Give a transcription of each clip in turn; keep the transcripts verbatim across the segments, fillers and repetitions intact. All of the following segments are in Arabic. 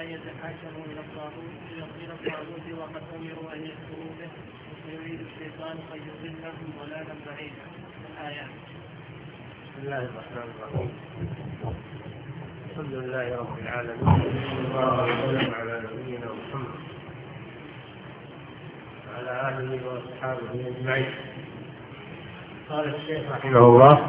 أن يتحاكموا إلى الطاغوت إلى الطاغوت وقد أمروا أن يكفروا به ويريد الشيطان أن يضلهم ضلالا بعيدا. الآيات. بسم الله الرحمن الرحيم. الحمد لله رب العالمين صلى الله وسلم على نبينا محمد وعلى آله وأصحابه أجمعين. قال الشيخ رحمه الله: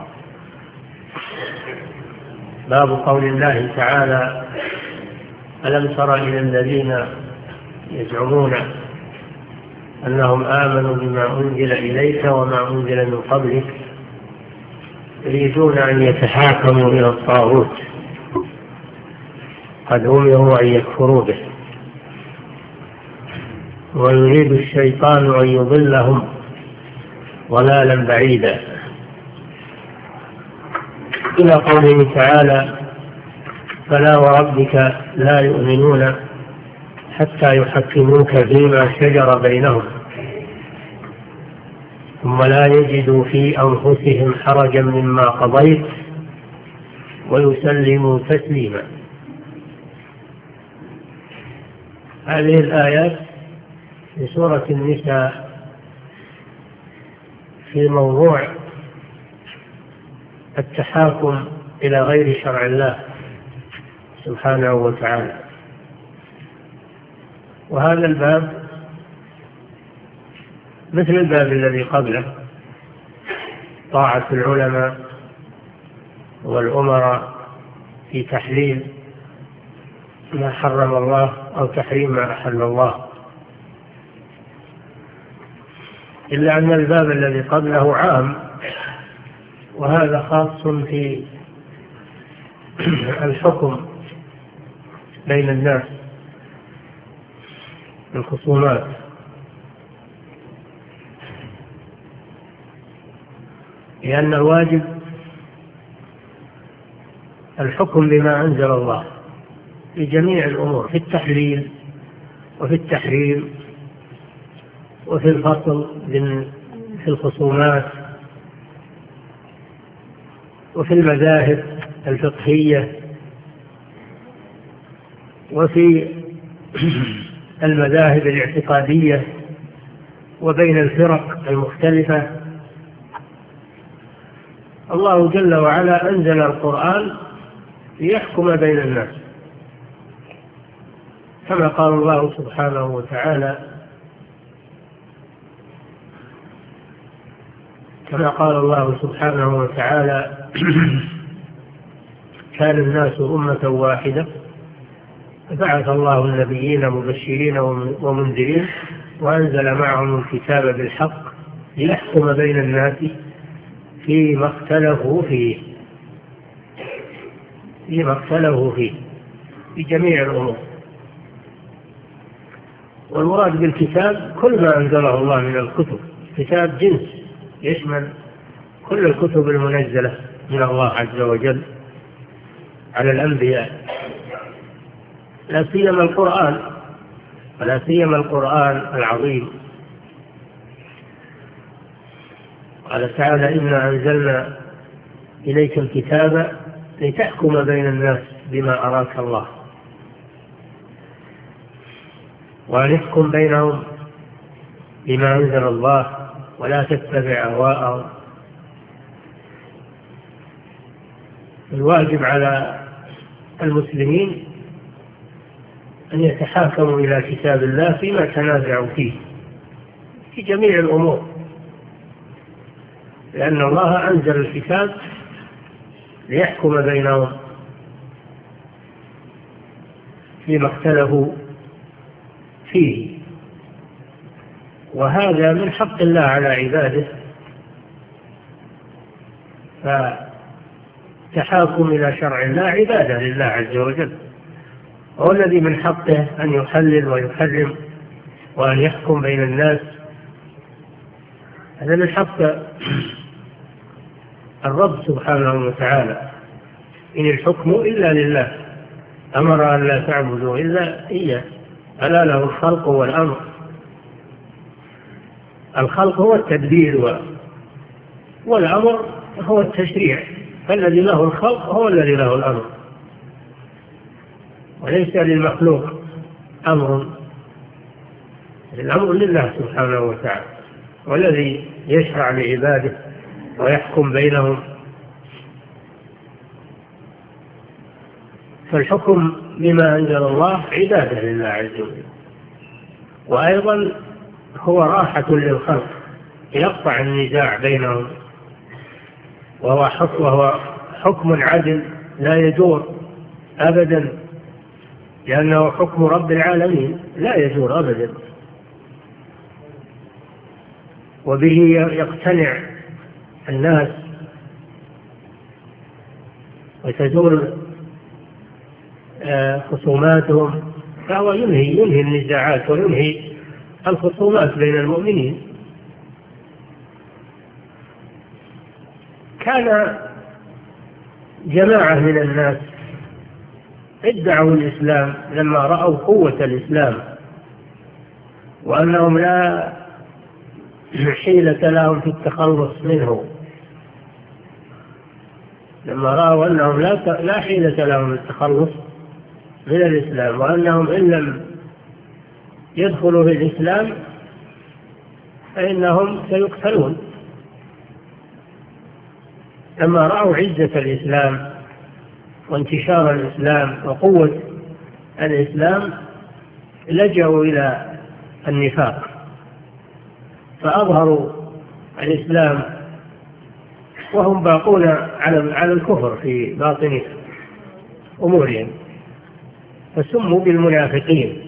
باب قول الله تعالى: ألم تر إلى الذين يزعمون أنهم آمنوا بما أنزل إليك وما أنزل من قبلك يريدون أن يتحاكموا إلى الطاغوت قد أمروا أن يكفروا به ويريد الشيطان أن يضلهم ضلالا بعيدا، إلى قوله تعالى: فلا وربك لا يؤمنون حتى يحكموك فيما شجر بينهم ثم لا يجدوا في أنفسهم حرجا مما قضيت ويسلموا تسليما. هذه الآيات في سورة النساء في موضوع التحاكم إلى غير شرع الله سبحانه وتعالى. وهذا الباب مثل الباب الذي قبله، طاعة العلماء والأمراء في تحليل ما حرم الله أو تحريم ما أحل الله، إلا أن الباب الذي قبله عام وهذا خاص في الحكم بين الناس الخصومات. لأن الواجب الحكم بما أنزل الله في جميع الأمور، في التحليل وفي التحريم وفي الفصل في الخصومات وفي المذاهب الفقهية وفي المذاهب الاعتقادية وبين الفرق المختلفة. الله جل وعلا أنزل القرآن ليحكم بين الناس، كما قال الله سبحانه وتعالى كما قال الله سبحانه وتعالى: كان الناس أمة واحدة فبعث الله النبيين مبشرين ومنذرين وأنزل معهم الكتاب بالحق ليحكم بين الناس فيما اختلفوا فيه فيما اختلفوا فيه في جميع الأمور. والمراد بالكتاب كل ما أنزله الله من الكتب، كتاب جنس يشمل كل الكتب المنزلة من الله عز وجل على الأنبياء، لا سيما القرآن ولا سيما القرآن العظيم. قال تعالى: إنا أنزلنا إليك الكتاب لتحكم بين الناس بما أراك الله وأن يحكم بينهم بما أنزل الله ولا تتبع أهواءهم. الواجب على المسلمين أن يتحاكموا إلى كتاب الله فيما تنازعوا فيه في جميع الأمور، لأن الله أنزل الكتاب ليحكم بينهم فيما اختلفوا فيه. وهذا من حق الله على عباده، فالتحاكم إلى شرع الله عبادة لله عز وجل، هو الذي من حقه أن يحلل ويحرم وأن يحكم بين الناس. هذا من حق الرب سبحانه وتعالى: إن الحكم إلا لله أمر أن لا تعبدوا إلا إياه ألا له الخلق والأمر. الخلق هو التدبير والأمر هو التشريع، فالذي له الخلق هو الذي له الأمر. وليس للمخلوق أمر، الأمر لله سبحانه وتعالى، والذي يشرع لعباده ويحكم بينهم. فالحكم بما أنزل الله عبادة لله عز وجل، وأيضا هو راحة للخلق، يقطع النزاع بينهم، وهو حكم, وهو حكم عدل لا يجور أبدا، لأنه حكم رب العالمين لا يجور أبدا، وبه يقتنع الناس وتزول خصوماتهم، فهو ينهي ينهي النزاعات وينهي الخصومات بين المؤمنين. كان جماعة من الناس ادعوا الإسلام لما رأوا قوة الإسلام وأنهم لا حيلة لهم في التخلص منه، لما رأوا أنهم لا لا حيلة لهم التخلص من الإسلام، وأنهم إن لم يدخلوا في الإسلام فإنهم سيقتلون. لما رأوا عزة الإسلام وانتشار الإسلام وقوة الإسلام لجأوا إلى النفاق، فأظهروا الإسلام وهم باقون على الكفر في باطن أمورهم، فسموا بالمنافقين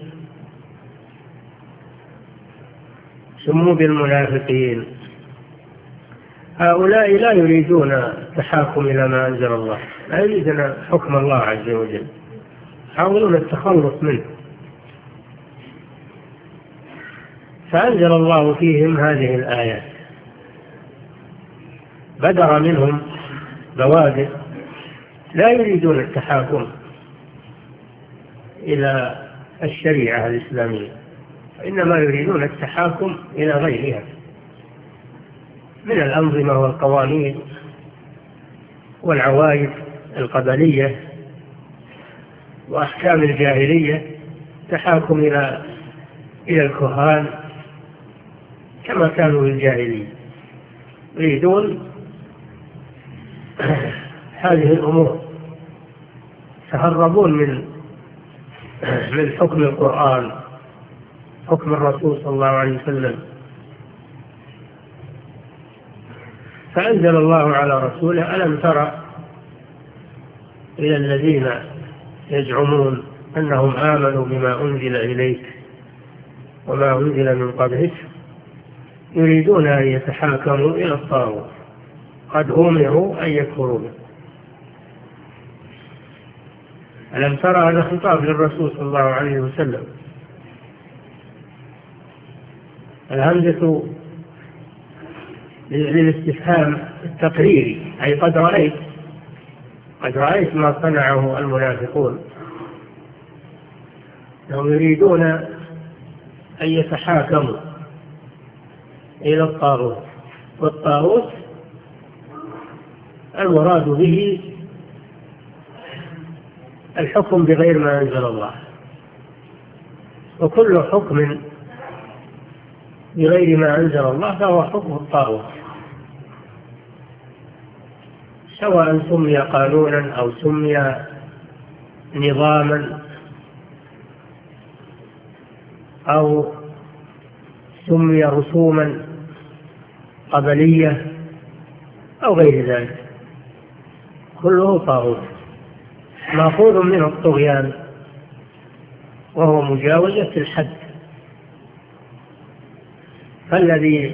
سموا بالمنافقين. هؤلاء لا يريدون التحاكم إلى ما أنزل الله، لا يريدون حكم الله عز وجل، يحاولون التخلص منه. فأنزل الله فيهم هذه الآيات، بدر منهم بوادر لا يريدون التحاكم إلى الشريعة الإسلامية، إنما يريدون التحاكم إلى غيرها من الأنظمة والقوانين والعوائد القبلية وأحكام الجاهلية، تحاكم إلى إلى الكهان كما كانوا في الجاهلية، يريدون هذه الأمور، تهربون من من حكم القرآن، حكم الرسول صلى الله عليه وسلم. فأنزل الله على رسوله: ألم تر إلى الذين يزعمون أنهم آمنوا بما أنزل إليك وما أنزل من قبلك يريدون أن يتحاكموا إلى الطاغوت قد أمروا أن يكفروا به. ألم ترى؟ هذا خطاب للرسول صلى الله عليه وسلم. الهمزة للاستفهام التقريري، أي قد رأيت قد رأيت ما صنعه المنافقون، هم يريدون أن يتحاكموا إلى الطاغوت، والطاغوت المراد به الحكم بغير ما أنزل الله، وكل حكم بغير ما أنزل الله فهو حكم الطاغوت، سواء سمي قانونا أو سمي نظاما أو سمي رسوما قبلية أو غير ذلك، كله طاغوت مأخوذ من الطغيان، وهو مجاوزة الحد. فالذي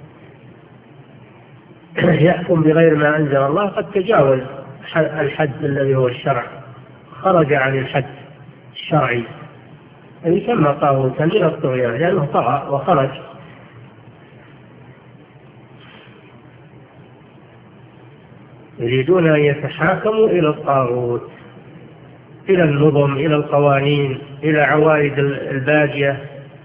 يحكم بغير ما أنزل الله قد تجاوز الحد الذي هو الشرع، خرج عن الحد الشرعي، يسمى طاغوتا من الطغيان لأنه طغى وخرج. يريدون أن يتحاكموا إلى الطاغوت، إلى النظم، إلى القوانين، إلى عوائد الباجية،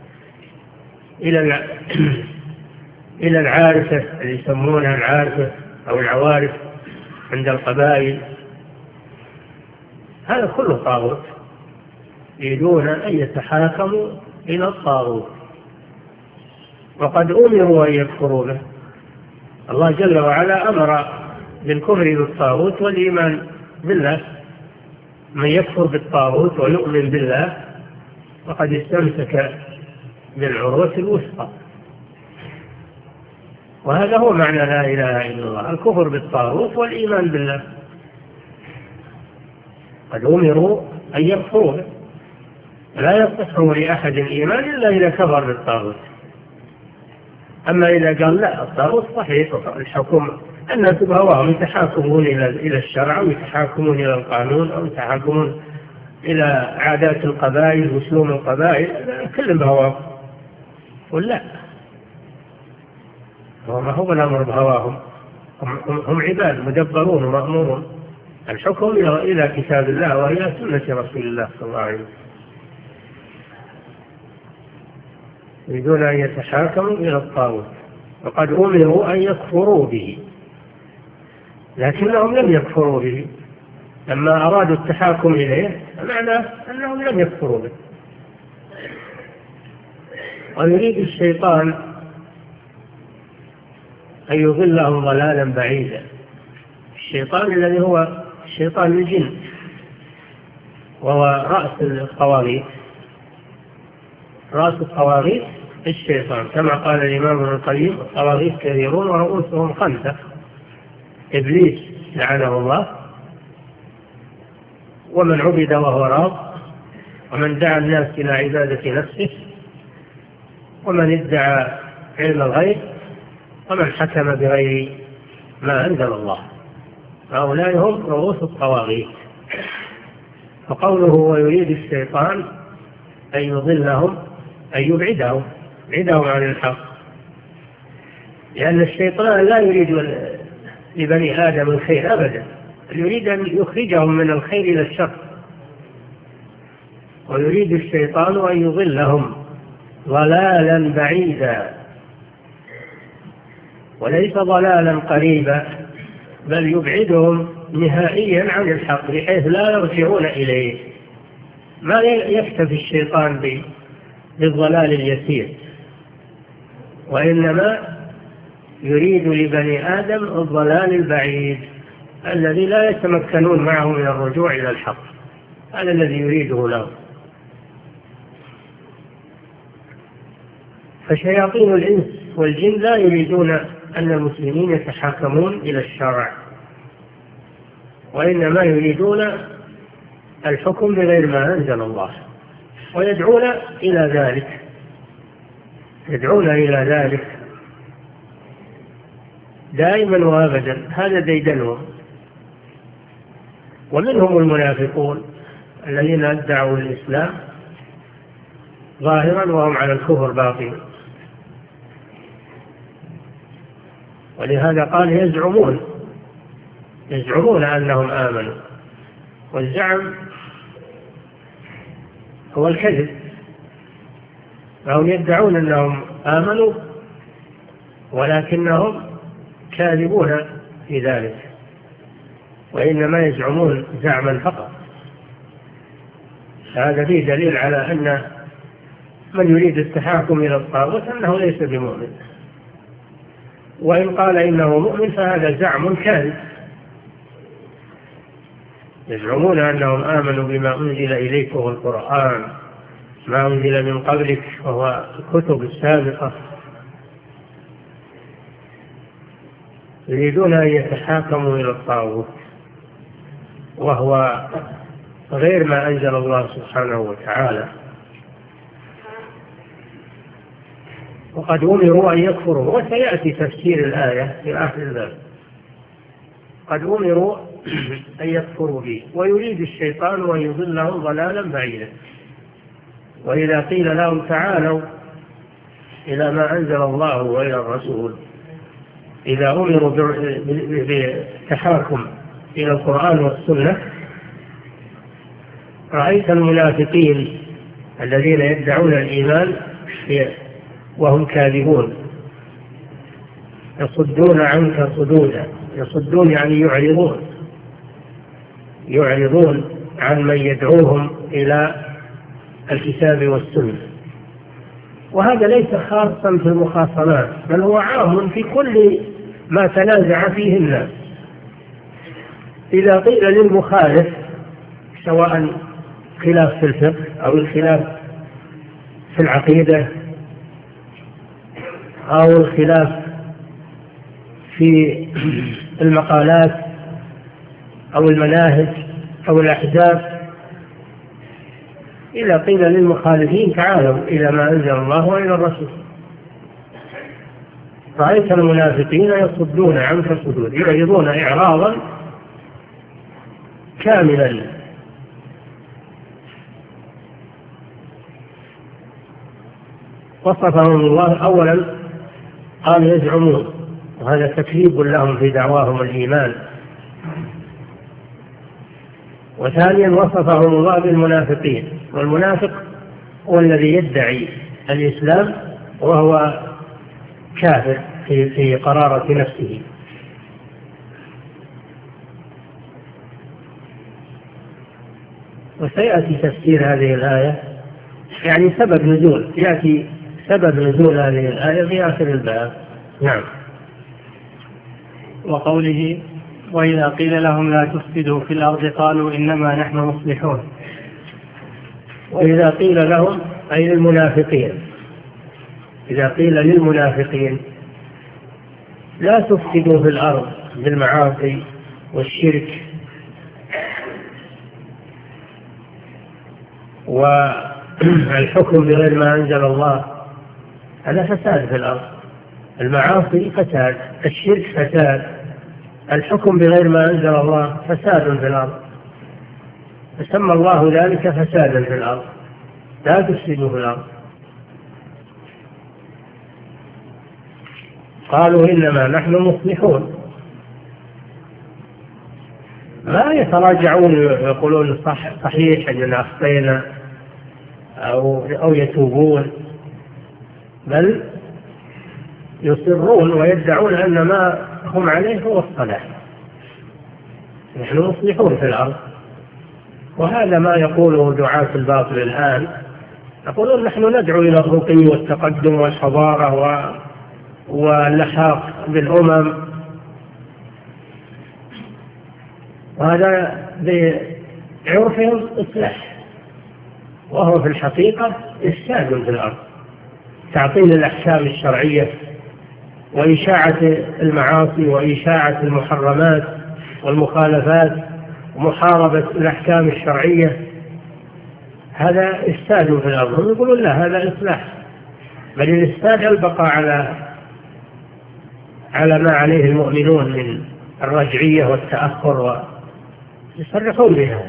إلى إلى العارفة اللي يسمونها العارفة أو العوارف عند القبائل، هذا كله طاغوت. يريدون أن يتحاكموا إلى الطاغوت وقد أمروا أن يكفروا به. الله جل وعلا أمر بالكفر بالطاغوت والإيمان بالله. من يكفر بالطاغوت ويؤمن بالله فقد استمسك بالعروة الوثقى، وهذا هو معنى لا إله إلا الله، الكفر بالطاغوت والإيمان بالله. قد أمروا أن يكفروا به، لا يصح لأحد الإيمان إلا إذا كفر بالطاغوت. أما إذا قال لا الطاغوت صحيح الحكم، الناس بهواهم يتحاكمون إلى الشرع ويتحاكمون إلى القانون أو يتحاكمون إلى عادات القبائل وسلوم القبائل، كلهم بهواهم. ولا ما هو الأمر بهواهم، هم عباد مدبرون ومأمورون. الحكم إلى كتاب الله وإلى سنة رسول الله صلى الله عليه وسلم. يريدون أن يتحاكموا إلى الطاغوت وقد أمروا أن يكفروا به، لكنهم لم يكفروا به. لما أرادوا التحاكم إليه معنى أنهم لم يكفروا به. ويريد الشيطان أن يضلهم ضلالا بعيدا. الشيطان الذي هو الشيطان الجن وهو رأس الطواغيت، رأس الطواغيت الشيطان، كما قال الإمام ابن القيم الطواغيت كثيرون ورؤوسهم خمسة: إبليس لعنه الله، ومن عبد وهو راض، ومن دعا الناس إلى عبادة نفسه، ومن ادعى علم الغيب، ومن حكم بغير ما أنزل الله. هؤلاء هم رؤوس الطواغيت. فقوله ويريد الشيطان أن يضلهم أن يبعدهم يبعدهم عن الحق، لأن الشيطان لا يريد لبني آدم الخير أبدا، يريد أن يخرجهم من الخير إلى الشر. ويريد الشيطان أن يضلهم ضلالا بعيدا، وليس ضلالا قريبا، بل يبعدهم نهائيا عن الحق بحيث لا يرجعون إليه. ما يكتفي الشيطان بالضلال اليسير، وإنما يريد لبني آدم الضلال البعيد الذي لا يتمكنون معه من الرجوع إلى الحق. هذا الذي يريده له. فشياطين الإنس والجن لا يريدون أن المسلمين يتحاكمون إلى الشرع، وإنما يريدون الحكم بغير ما أنزل الله، ويدعون إلى ذلك يدعون إلى ذلك دائما وأبدا. هذا ديدنهم. ومنهم المنافقون الذين ادعوا الإسلام ظاهرا وهم على الكفر باطنا، ولهذا قال يزعمون يزعمون أنهم آمنوا. والزعم هو الكذب، فهم يدعون أنهم آمنوا ولكنهم كاذبون في ذلك، وإنما يزعمون زعما فقط. هذا فيه دليل على أن من يريد التحاكم إلى الطاغوت أنه ليس بمؤمن، وإن قال إنه مؤمن فهذا زعم كاذب. يزعمون أنهم آمنوا بما أنزل إليك وهو القرآن، ما أنزل من قبلك وهو الكتب السابقة. يريدون أن يتحاكموا إلى الطاغوت وهو غير ما أنزل الله سبحانه وتعالى. وقد أمروا أن يكفروا، وسيأتي تفسير الآية في آخر الباب. قد أمروا أن يكفروا به، ويريد الشيطان أن يضلهم ضلالا بعيدا. وإذا قيل لهم تعالوا إلى ما أنزل الله وإلى الرسول، إذا أمروا بالتحاكم إلى القرآن والسنة، رأيت المنافقين الذين يدعون الإيمان وهم كاذبون يصدون عنك صدودا. يصدون يعني يعرضون يعرضون عن من يدعوهم إلى الكتاب والسنة. وهذا ليس خاصا في المخاصمات، بل هو عام في كل ما تنازع فيه الناس. إذا قيل للمخالف سواء خلاف في الفقه أو الخلاف في العقيدة أو الخلاف في المقالات أو المناهج أو الأحزاب، إذا قيل للمخالفين تعالوا إلى ما أنزل الله وإلى الرسول، رأيت المنافقين يصدون عنك صدور، يعرضون إعراضا كاملا. وصفهم الله أولا قال يزعمون، وهذا تكذيب لهم في دعواهم الإيمان. وثانيا وصفهم الله بالمنافقين، والمنافق هو الذي يدعي الإسلام وهو كافر في, في قرارة نفسه. وسيأتي تفسير هذه الآية، يعني سبب نزول، يأتي سبب نزول هذه الآية في آخر الباب. نعم. وقوله وإذا قيل لهم لا تفسدوا في الأرض قالوا إنما نحن مصلحون. وإذا قيل لهم أي للمنافقين، إذا قيل للمنافقين لا تفسدوا في الأرض بالمعاصي والشرك والحكم بغير ما أنزل الله، هذا فساد في الأرض. المعاصي فساد، الشرك فساد، الحكم بغير ما أنزل الله فساد في الأرض، فسمى الله ذلك فسادا في الأرض. لا تفسدوا في الأرض. قالوا إنما نحن مصلحون، ما يتراجعون يقولون صح صحيح أننا أخطينا أو, أو يتوبون، بل يصرون ويدعون أن ما هم عليه هو الصلاح. نحن مصلحون في الأرض. وهذا ما يقوله دعاة الباطل الآن، يقولون نحن ندعو إلى الرقي والتقدم والحضارة و... واللحاق بالأمم، وهذا بعرفهم إصلاح، وهو في الحقيقة إفساد في الأرض، تعطيل الأحكام الشرعية وإشاعة المعاصي وإشاعة المحرمات والمخالفات ومحاربة الأحكام الشرعية. هذا إفساد في الأرض. هم يقولون لا، هذا إصلاح، بل الإفساد البقاء على على ما عليه المؤمنون من الرجعية والتأخر، ويصرحون بهذا،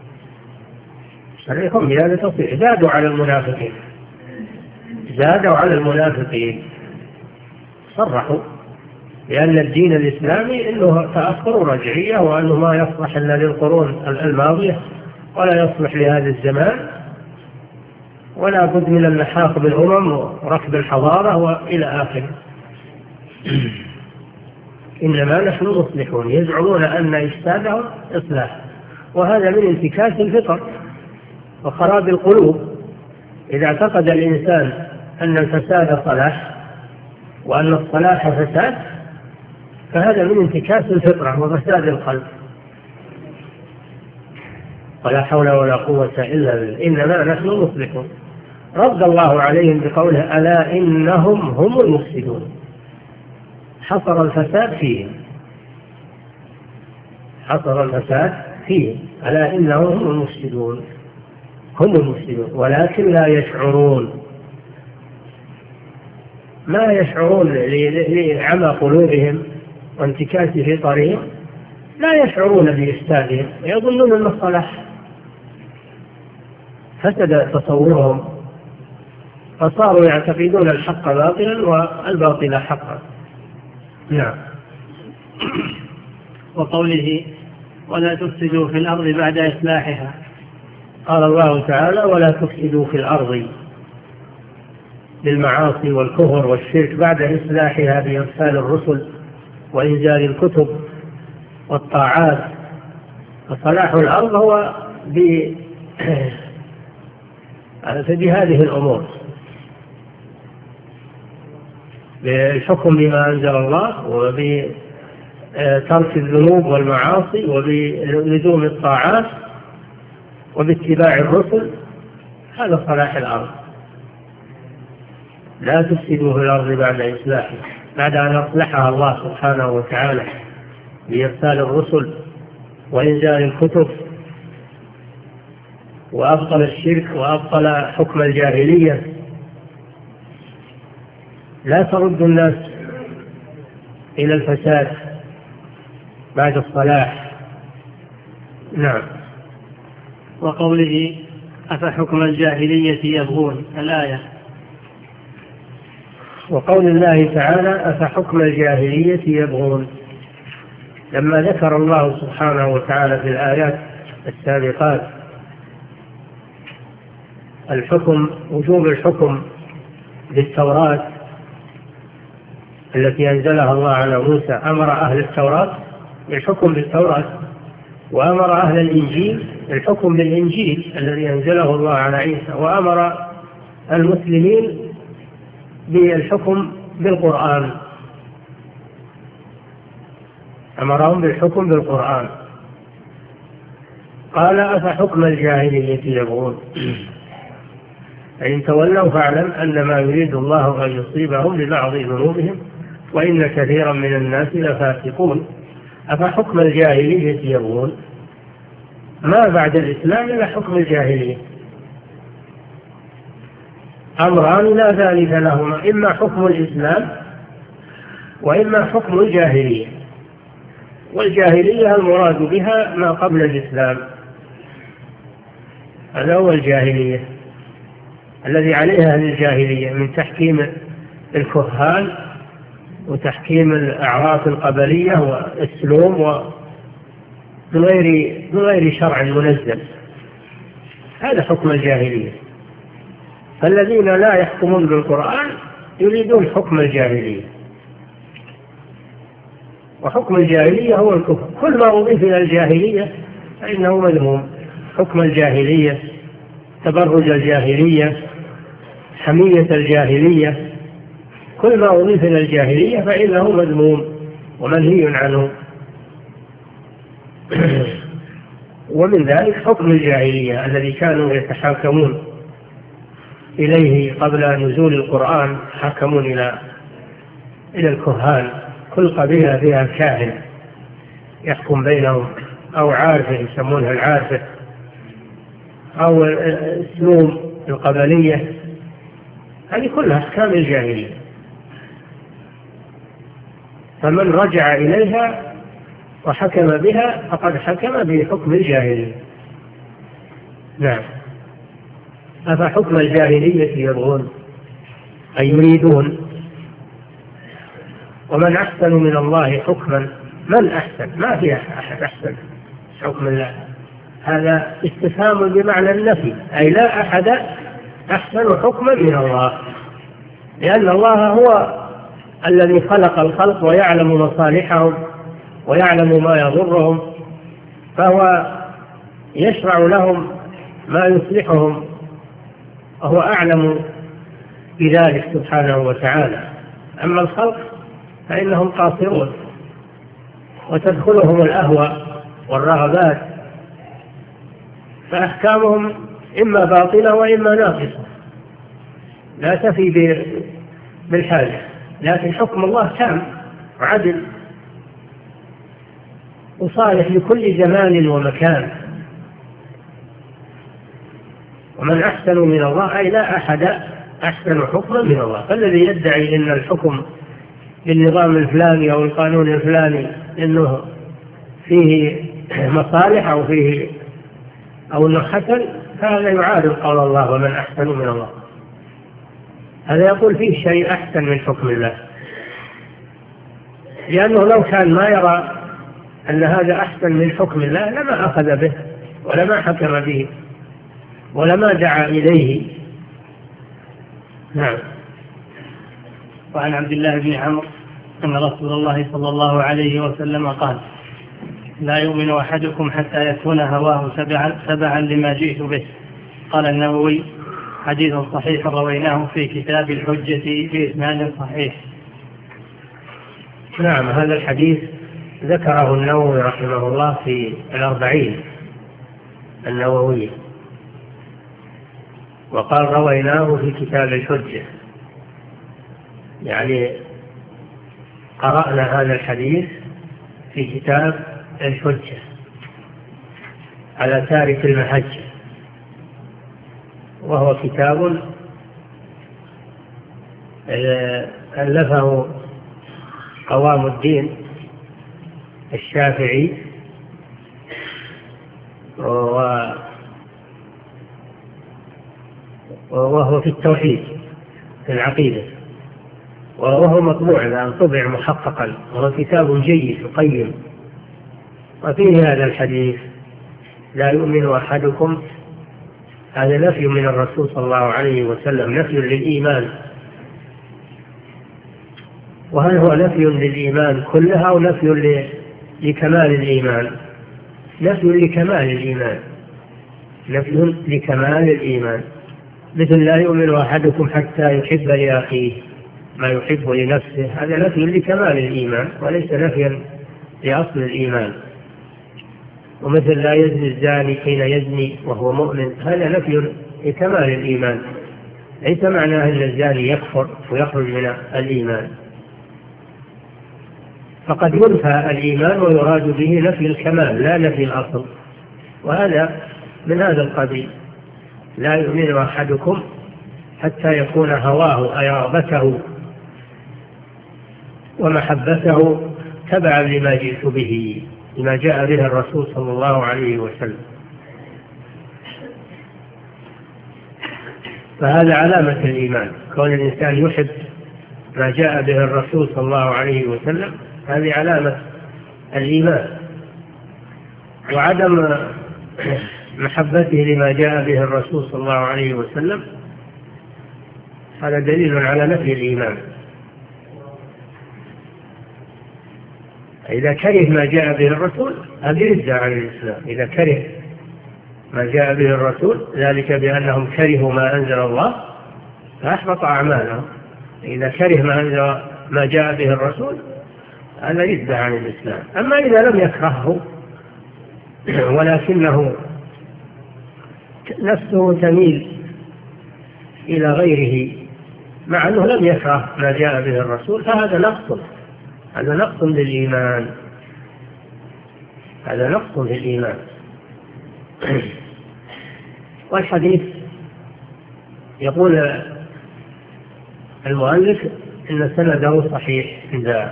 يصرحون بهذا تصريح. زادوا على المنافقين، زادوا على المنافقين، صرحوا لأن الدين الإسلامي إنه تأخر ورجعية، وأنه ما يصلح إلا للقرون الماضية ولا يصلح لهذا الزمان، ولا بد من اللحاق بالأمم وركب الحضارة وإلى آخره. إنما نحن مصلحون، يزعمون أن إفسادهم إصلاح، وهذا من انتكاس الفطر وخراب القلوب. إذا اعتقد الإنسان أن الفساد صلاح وأن الصلاح فساد، فهذا من انتكاس الفطرة وفساد القلب. ولا حول ولا قوة إلا بالله، إنما نحن مصلحون. رد الله عليهم بقوله ألا إنهم هم المفسدون، حصر الفساد فيهم، حصر الفساد فيهم. ألا إنهم هم المفسدون، هم المفسدون ولكن لا يشعرون، ما يشعرون لعمى قلوبهم وانتكاس فطرهم، لا يشعرون بإفسادهم، يظنون أن الصلاح. فسد تصورهم فصاروا يعتقدون الحق باطلا والباطل حقا. نعم. وقوله ولا تفسدوا في الأرض بعد إصلاحها، قال الله تعالى ولا تفسدوا في الأرض بالمعاصي والكفر والشرك بعد إصلاحها بإرسال الرسل وإنزال الكتب والطاعات. فصلاح الأرض هو بهذه الأمور، بالحكم بما أنزل الله وبترك الذنوب والمعاصي وبلزوم الطاعات وباتباع الرسل. هذا صلاح الأرض. لا تفسدوا في الأرض بعد إصلاحها، بعد أن أصلحها الله سبحانه وتعالى بإرسال الرسل وإنزال الكتب، وأبطل الشرك وأبطل حكم الجاهلية. لا ترد الناس إلى الفساد بعد الصلاح. نعم. وقوله أفحكم الجاهلية يبغون، الآية. وقول الله تعالى أفحكم الجاهلية يبغون، لما ذكر الله سبحانه وتعالى في الآيات السابقات الحكم، وجوب الحكم بالتوراة التي أنزلها الله على موسى، أمر أهل التوراة بالحكم بالتوراة، وأمر أهل الإنجيل بالحكم بالإنجيل الذي أنزله الله على عيسى، وأمر المسلمين بالحكم بالقرآن، أمرهم بالحكم بالقرآن. قال أفحكم الجاهلية يبغون، فإن تولوا فاعلم أن ما يريد الله أن يصيبهم ببعض ذنوبهم وإن كثيرا من الناس لفاسقون. أفحكم الجاهلية يبغون، ما بعد الإسلام إلا حكم الجاهلية. أمران لا ثالث لهما، إما حكم الإسلام وإما حكم الجاهلية. والجاهلية المراد بها ما قبل الإسلام، هذا هو الجاهلية الذي عليها أهل الجاهلية من تحكيم الكهان وتحكيم الأعراف القبلية والسلوم ومن غير من غير شرع منزل. هذا حكم الجاهلية. فالذين لا يحكمون بالقرآن يريدون حكم الجاهلية، وحكم الجاهلية هو الكفر. كل ما أضيف إلى الجاهلية فإنه مذموم. حكم الجاهلية، تبرج الجاهلية، حمية الجاهلية، كل ما أضيف إلى الجاهلية فإنه مذموم ومنهي عنه. ومن ذلك حكم الجاهلية الذي كانوا يتحاكمون إليه قبل نزول القرآن، حاكمون إلى إلى الكهان. كل قبيلة فيها كاهن يحكم بينهم، أو عارفة يسمونها العارفة، أو السلوم القبلية. هذه كلها أحكام الجاهلية. فمن رجع إليها وحكم بها فقد حكم بحكم الجاهلية. نعم. أفحكم الجاهلية يبغون، أي يريدون. ومن أحسن من الله حكما، من أحسن؟ ما في أحد أحسن حكم الله. هذا استفهام بمعنى النفي، أي لا أحد أحسن حكما من الله، لأن الله هو الذي خلق الخلق ويعلم مصالحهم ويعلم ما يضرهم، فهو يشرع لهم ما يصلحهم، وهو أعلم بذلك سبحانه وتعالى. أما الخلق فإنهم قاصرون وتدخلهم الأهوى والرغبات، فأحكامهم إما باطلة وإما ناقصة لا تفي بالحاجة. لكن حكم الله تام وعدل وصالح لكل زمان ومكان. ومن أحسن من الله، أي لا أحد أحسن حكما من الله. فالذي يدعي أن الحكم بالنظام الفلاني أو القانون الفلاني أنه فيه مصالح أو فيه أو أنه حسن، فهذا يعارض قول الله ومن أحسن من الله. هذا يقول فيه شيء أحسن من حكم الله، لأنه لو كان ما يرى أن هذا أحسن من حكم الله لما أخذ به ولما حكم به ولما دعا إليه. نعم. وعن عبد الله بن عمرو أن رسول الله صلى الله عليه وسلم قال: لا يؤمن أحدكم حتى يكون هواه تبعا, تبعا لما جئت به. قال النووي: حديث صحيح رويناه في كتاب الحجة بإسناد صحيح. نعم، هذا الحديث ذكره النووي رحمه الله في الأربعين النووية، وقال رويناه في كتاب الحجة، يعني قرأنا هذا الحديث في كتاب الحجة على تارك المحجة، وهو كتاب ألفه قوام الدين الشافعي، وهو في التوحيد في العقيدة، وهو مطبوع الآن، طبع محققا، وهو كتاب جيد وقيم. وفيه هذا الحديث لا يؤمن أحدكم، هذا نفي من الرسول صلى الله عليه وسلم، نفي للإيمان. وهل هو نفي للإيمان كلها أو نفي لكمال الإيمان؟ نفي لكمال الإيمان، نفي لكمال الإيمان، مثل لا يؤمن أحدكم حتى يحب لأخيه ما يحب لنفسه، هذا نفي لكمال الإيمان وليس نفيا لأصل الإيمان. ومثل لا يزني الزاني حين يزني وهو مؤمن، هذا نفي لكمال الإيمان، ليس معناه أن الزاني يكفر ويخرج من الإيمان. فقد ينفى الإيمان ويراد به نفي الكمال لا نفي الأصل، وهذا من هذا القبيل. لا يؤمن أحدكم حتى يكون هواه أي رغبته ومحبته تبعا لما جئت به، لما جاء به الرسول صلى الله عليه وسلم. فهذا علامة الإيمان، كون الإنسان يحب ما جاء به الرسول صلى الله عليه وسلم، هذه علامة الإيمان. وعدم محبته لما جاء به الرسول صلى الله عليه وسلم هذا دليل على نفي الإيمان. إذا كره ما جاء به الرسول هذا ردة عن الإسلام. إذا كره ما جاء به الرسول ذلك بأنهم كرهوا ما أنزل الله فأحبط أعمالهم. إذا كره ما أنزل ما جاء به الرسول هذا ردة عن الإسلام. أما إذا لم يكرهه ولكنه نفسه تميل إلى غيره مع أنه لم يكره ما جاء به الرسول، فهذا نقص، هذا نقص للإيمان، هذا نقص للإيمان. والحديث يقول المؤلف إن سنده صحيح عند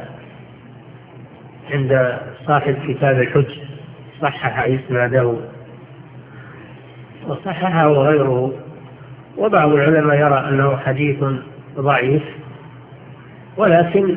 عند صاحب كتاب الحج، صحح إسناده وصححه غيره. وبعض العلماء يرى أنه حديث ضعيف، ولكن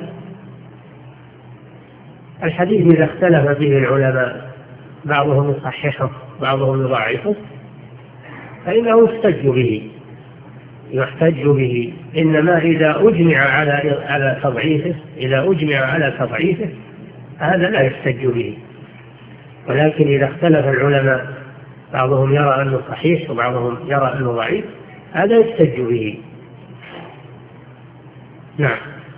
الحديث إذا اختلف فيه العلماء بعضهم يصححه بعضهم يضعفه فإنه يحتج به يحتج به إنما إذا أجمع على على تضعيفه إذا أجمع على تضعيفه هذا لا يحتج به. ولكن إذا اختلف العلماء بعضهم يرى أنه صحيح وبعضهم يرى أنه ضعيف هذا يحتج به. نعم.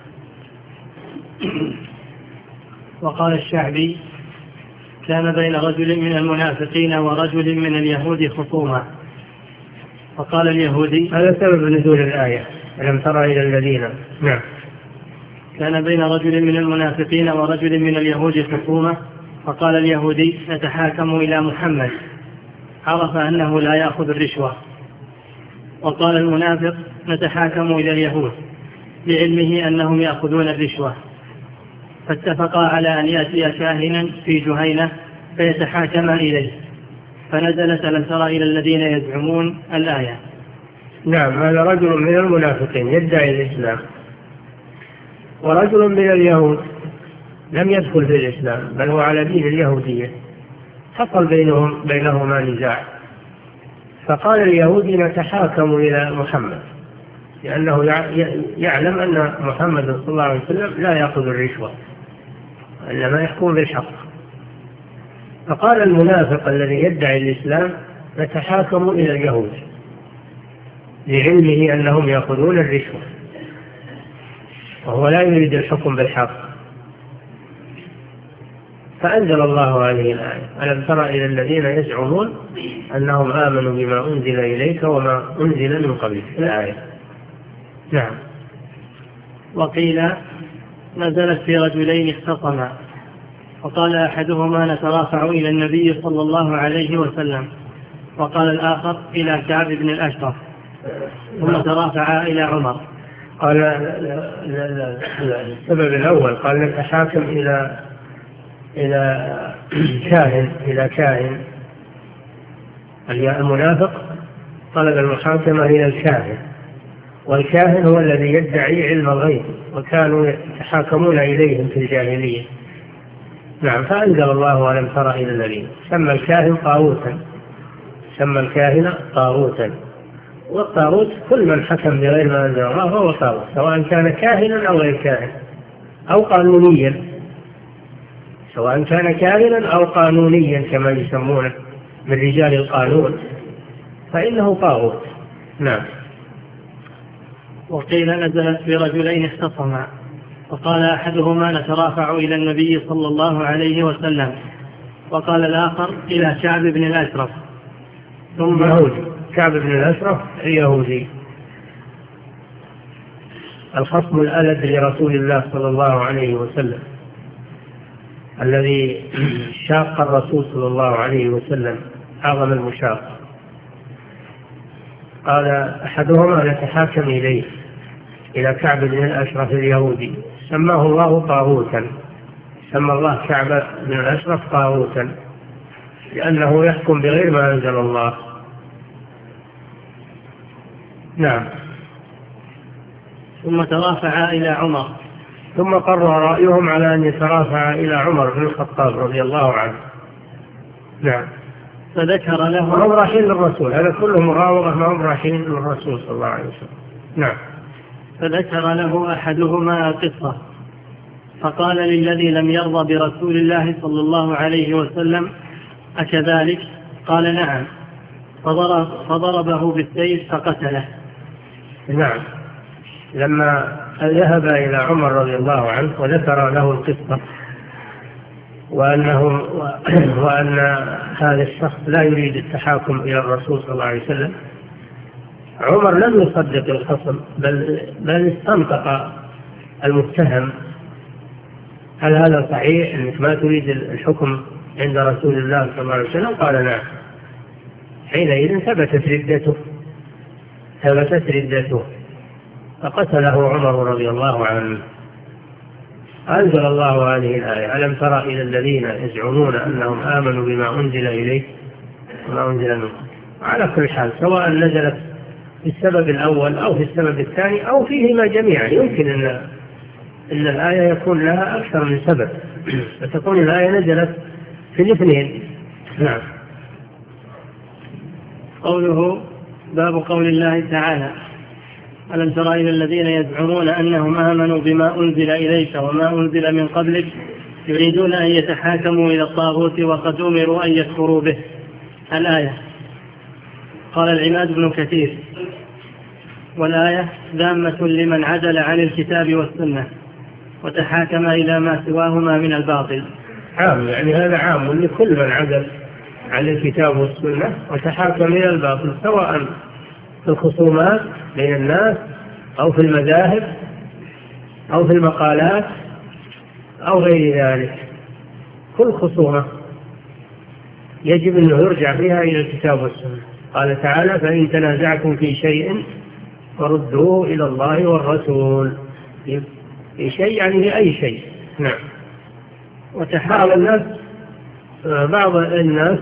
وقال الشعبي كان بين رجل من المنافقين ورجل من اليهود خصومة، فقال اليهودي هذا سبب نزول الآية ألم ترى إلى الذين. نعم. كان بين رجل من المنافقين ورجل من اليهود خصومة، فقال اليهودي نتحاكم إلى محمد، عرف أنه لا يأخذ الرشوة. وقال المنافق نتحاكم إلى اليهود لعلمه أنهم يأخذون الرشوة، فاتفقا على أن يأتي كاهنا في جهينة فيتحاكم إليه، فنزلت ألم ترى إلى الذين يزعمون الآية. نعم، هذا رجل من المنافقين يدعي الإسلام، ورجل من اليهود لم يدخل في الإسلام بل هو على دين اليهودية، حصل بينهم بينهما نزاع، فقال اليهودي نتحاكم إلى محمد لأنه يعلم أن محمد صلى الله عليه وسلم لا يأخذ الرشوة إنما يحكم بالحق. فقال المنافق الذي يدعي الإسلام نتحاكم إلى اليهود لعلمه أنهم يأخذون الرشوة، وهو لا يريد الحكم بالحق. فأنزل الله هذه الآية: ألم تر إلى الذين يزعمون أنهم آمنوا بما أنزل إليك وما أنزل من قبلك. الآية. نعم. وقيل نزلت في رجلين اختصما، وقال أحدهما نترافع إلى النبي صلى الله عليه وسلم، وقال الآخر إلى كعب بن الأشرف، ثم ترافعا إلى عمر. قال السبب الأول قال نتحاكم إلى إلى كاهن إلى كاهن المنافق طلب المحاكمة إلى الكاهن، والكاهن هو الذي يدعي علم الغيب، وكانوا يتحاكمون إليهم في الجاهلية. نعم. فأنزل الله: ألم تر إلى الذين. سمى الكاهن طاغوتا، سمى الكاهن طاغوتا، والطاغوت كل من حكم بغير ما أنزل الله فهو طاغوت، سواء كان كاهنا أو غير كاهن أو قانونيا، سواء كان كاهنا أو قانونيا كما يسمونه من رجال القانون، فإنه طاغوت. نعم. وقيل نزلت في رجلين اختصما، وقال أحدهما نترافع إلى النبي صلى الله عليه وسلم، وقال الآخر إلى كعب بن الأشرف. ثم يهودي. كعب بن الأشرف يهودي، الخصم الألد لرسول الله صلى الله عليه وسلم، الذي شاق الرسول صلى الله عليه وسلم أعظم المشاق. قال أحدهما نتحاكم إليه إلى كعب بن الأشرف اليهودي، سماه الله طاغوتا، سمى الله كعب بن الأشرف طاغوتا لأنه يحكم بغير ما أنزل الله. نعم. ثم ترافع إلى عمر، ثم قرر رأيهم على أن يترافع إلى عمر بن الخطاب رضي الله عنه. نعم. فذكر له، هم رايحين للرسول، هذا كله مراوغة، ما هم رايحين للرسول صلى الله عليه وسلم. نعم. فذكر له أحدهما قصة، فقال للذي لم يرضى برسول الله صلى الله عليه وسلم: أكذلك؟ قال: نعم. فضرب فضربه بالسيف فقتله. نعم. لما ذهب إلى عمر رضي الله عنه وذكر له القصة وأنه وأن هذا الشخص لا يريد التحاكم إلى الرسول صلى الله عليه وسلم، عمر لم يصدق الخصم، بل بل استنطق المتهم: هل هذا صحيح أنك ما تريد الحكم عند رسول الله صلى الله عليه وسلم؟ قال: نعم. حينئذ ثبتت ردته ثبتت ردته فقتله عمر رضي الله عنه. أنزل الله هذه الآية: ألم تر إلى الذين يزعمون أنهم آمنوا بما أنزل إليك وما أنزل منهم. على كل حال، سواء نزلت في السبب الأول أو في السبب الثاني أو فيهما جميعا، يمكن أن أن الآية يكون لها أكثر من سبب، فتكون الآية نزلت في الاثنين. نعم. قوله: باب قول الله تعالى: ألم تر إلى الذين يزعمون أنهم آمنوا بما أنزل إليك وما أنزل من قبلك يريدون أن يتحاكموا إلى الطاغوت وقد أمروا أن يكفروا به. الآية. قال العماد بن كثير: والآية ذامة لمن عدل عن الكتاب والسنة وتحاكم إلى ما سواهما من الباطل. عام، يعني هذا عام لكل من عدل عن الكتاب والسنة وتحاكم إلى الباطل، سواء في الخصومات بين الناس أو في المذاهب أو في المقالات أو غير ذلك. كل خصومة يجب أن يرجع فيها إلى الكتاب والسنة. قال تعالى: فإن تنازعتم في شيء فردوه إلى الله والرسول. في شيء يعني في أي شيء. نعم. وتحاول الناس بعض الناس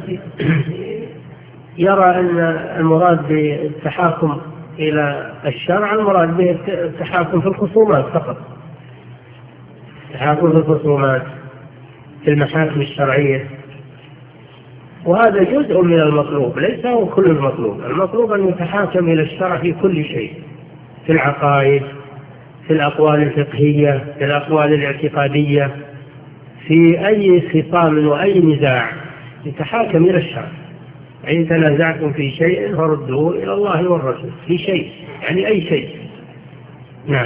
يرى أن المراد بالتحاكم إلى الشرع المراد به التحاكم في الخصومات فقط، التحاكم في الخصومات في المحاكم الشرعية، وهذا جزء من المطلوب، ليس هو كل المطلوب. المطلوب أن يتحاكم إلى الشرع في كل شيء، في العقائد، في الأقوال الفقهية، في الأقوال الاعتقادية، في أي خصام وأي نزاع يتحاكم إلى الشرع. إن تنازعتم في شيء فردوه إلى الله والرسول. في شيء يعني أي شيء. نعم.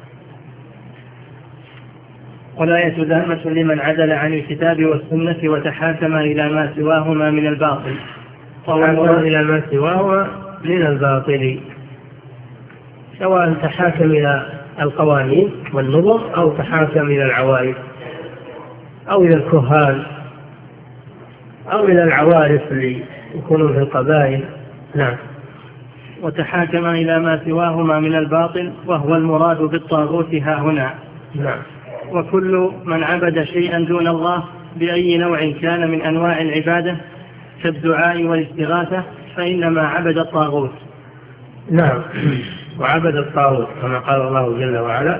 والآية ذمة لمن عدل عن الكتاب والسنة وتحاكم إلى ما سواهما من الباطل تحاكم إلى ما سواهما من الباطل، سواء تحاكم إلى القوانين والنظم أو تحاكم إلى العوائد أو إلى الكهان أو إلى العوارف اللي يكونون في القبائل. نعم. وتحاكم إلى ما سواهما من الباطل وهو المراد بالطاغوت ها هنا. نعم. وكل من عبد شيئا دون الله بأي نوع كان من أنواع العبادة كالدعاء والاستغاثة فإنما عبد الطاغوت. نعم. وعبد الطاغوت كما قال الله جل وعلا: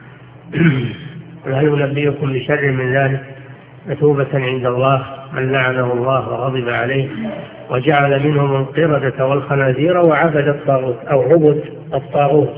وهل ينبئكم بشر من ذلك مثوبة عند الله من لعنه الله وغضب عليه وجعل منهم القردة والخنازير وعبد الطاغوت أو عبد الطاغوت.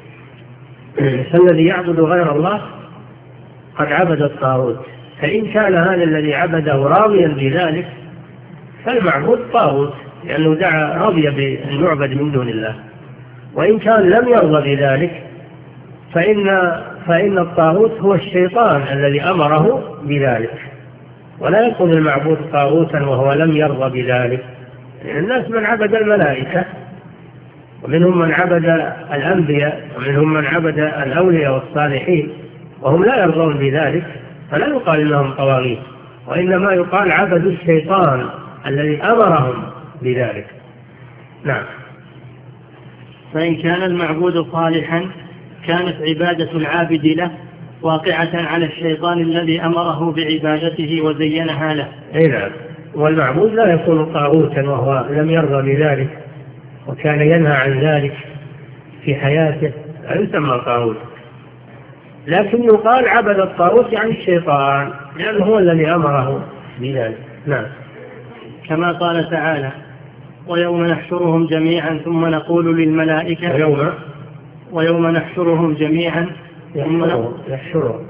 فالذي يعبد غير الله قد عبد الطاغوت، فإن كان هذا الذي عبده راضيا بذلك فالمعبود طاغوت لأنه دعا رضي بأن يعبد من دون الله. وإن كان لم يرضى بذلك فإن, فإن الطاغوت هو الشيطان الذي أمره بذلك، ولا يكون المعبود طاغوتا وهو لم يرضى بذلك. يعني الناس من عبد الملائكة ومنهم من عبد الأنبياء ومنهم من عبد الأولياء والصالحين وهم لا يرضون بذلك، فلا يقال إنهم طواغيت، وإنما يقال عبدوا الشيطان الذي أمرهم بذلك. نعم. فإن كان المعبود صالحا كانت عبادة العابد له واقعة على الشيطان الذي أمره بعبادته وزينها له. أي نعم. والمعبود لا يكون طاغوتا وهو لم يرضى بذلك وكان ينهى عن ذلك في حياته، لا يسمى طاغوت، لكن يقال عبد الطاغوت يعني الشيطان لأنه هو الذي أمره بذلك. نعم. كما قال تعالى: ويوم نحشرهم جميعا ثم نقول للملائكة ويوم, ويوم نحشرهم جميعا ثم يحشرهم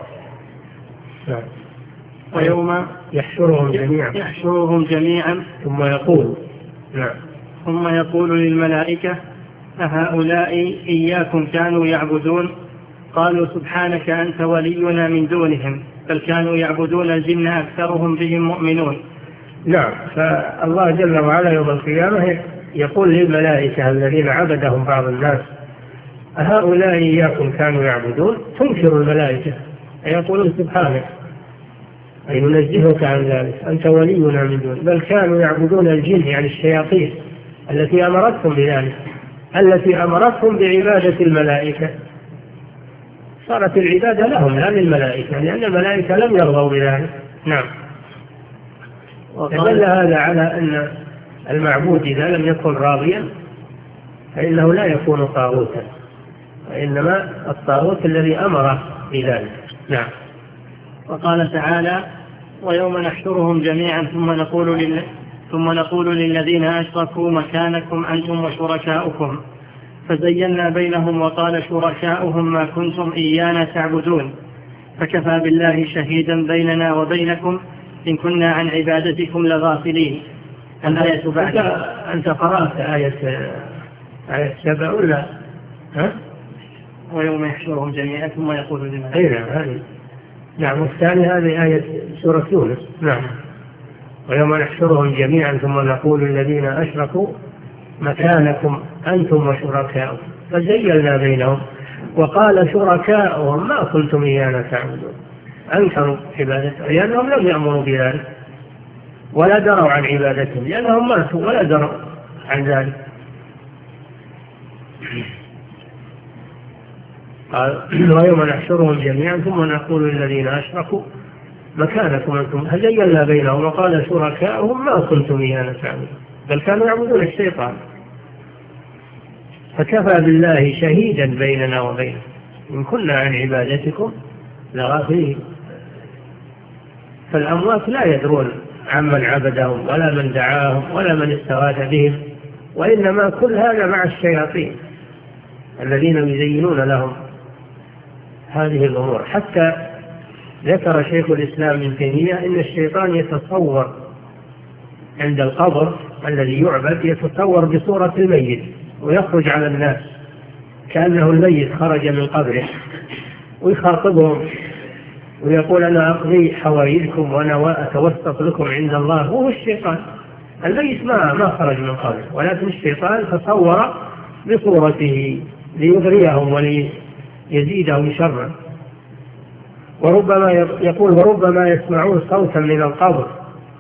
نعم. ويوم يحشرهم جميعا يحشرهم جميعا ثم يقول نعم. ثم يقول للملائكة أهؤلاء إياكم كانوا يعبدون؟ قالوا سبحانك أنت ولينا من دونهم بل كانوا يعبدون الجن أكثرهم بهم مؤمنون. نعم. فالله جل وعلا يوم القيامة يقول للملائكة الذين عبدهم بعض الناس أهؤلاء إياكم كانوا يعبدون؟ تنكر الملائكة يقولون سبحانك أي ننزهك عن ذلك أنت ولينا من دون بل كانوا يعبدون الجن يعني الشياطين التي أمرتهم بذلك التي أمرتهم بعبادة الملائكة. صارت العبادة لهم لا للملائكة لأن الملائكة لم يرضوا بذلك. نعم. يدل هذا على أن المعبود إذا لم يكن راضيا فإنه لا يكون طاغوتا، وإنما الطاغوت الذي أمره بذلك. نعم. وقال تعالى: ويوم نحشرهم جميعا ثم نقول لل... ثم نقول للذين أشركوا مكانكم أنتم وشركاؤكم فزينا بينهم وقال شركاؤهم ما كنتم إيانا تعبدون فكفى بالله شهيدا بيننا وبينكم إن كنا عن عبادتكم لغافلين. الآية بعد. أنت قرأت آية آية سبع ولا ها؟ ويوم يحشرهم جميعا ثم يقول لمن أي نعم هذه. نعم. والثاني هذه آية سورة يونس. نعم. ويوم نحشرهم جميعا ثم نقول الذين أشركوا مكانكم أنتم وشركاؤكم فزيلنا بينهم وقال شركاؤهم ما كنتم إيانا تعبدون. أنكروا عبادتهم لأنهم لم يأمروا بذلك ولا دروا عن عبادتهم لأنهم ماتوا ولا دروا عن ذلك. قال ويوم نحشرهم جميعا ثم نقول للذين أشركوا مكانكم أنتم فزيلنا بينهم وقال شركاؤهم ما كنتم إيانا تعبدون بل كانوا يعبدون الشيطان فكفى بالله شهيدا بيننا وبينكم إن كنا عن عبادتكم لغافلين. فالأموات لا يدرون عمن عبدهم ولا من دعاهم ولا من استغاث بهم، وإنما كل هذا مع الشياطين الذين يزينون لهم هذه الأمور. حتى ذكر شيخ الإسلام ابن تيمية إن الشيطان يتصور عند القبر الذي يعبد يتصور بصورة الميت ويخرج على الناس كأنه الميت خرج من قبره ويخاطبهم ويقول أنا أقضي حوائجكم وأنا أتوسط لكم عند الله، وهو الشيطان. الميت ما ما خرج من قبره، ولكن الشيطان تصور بصورته ليغريهم وليزيدهم شرا. وربما يقول وربما يسمعون صوتا من القبر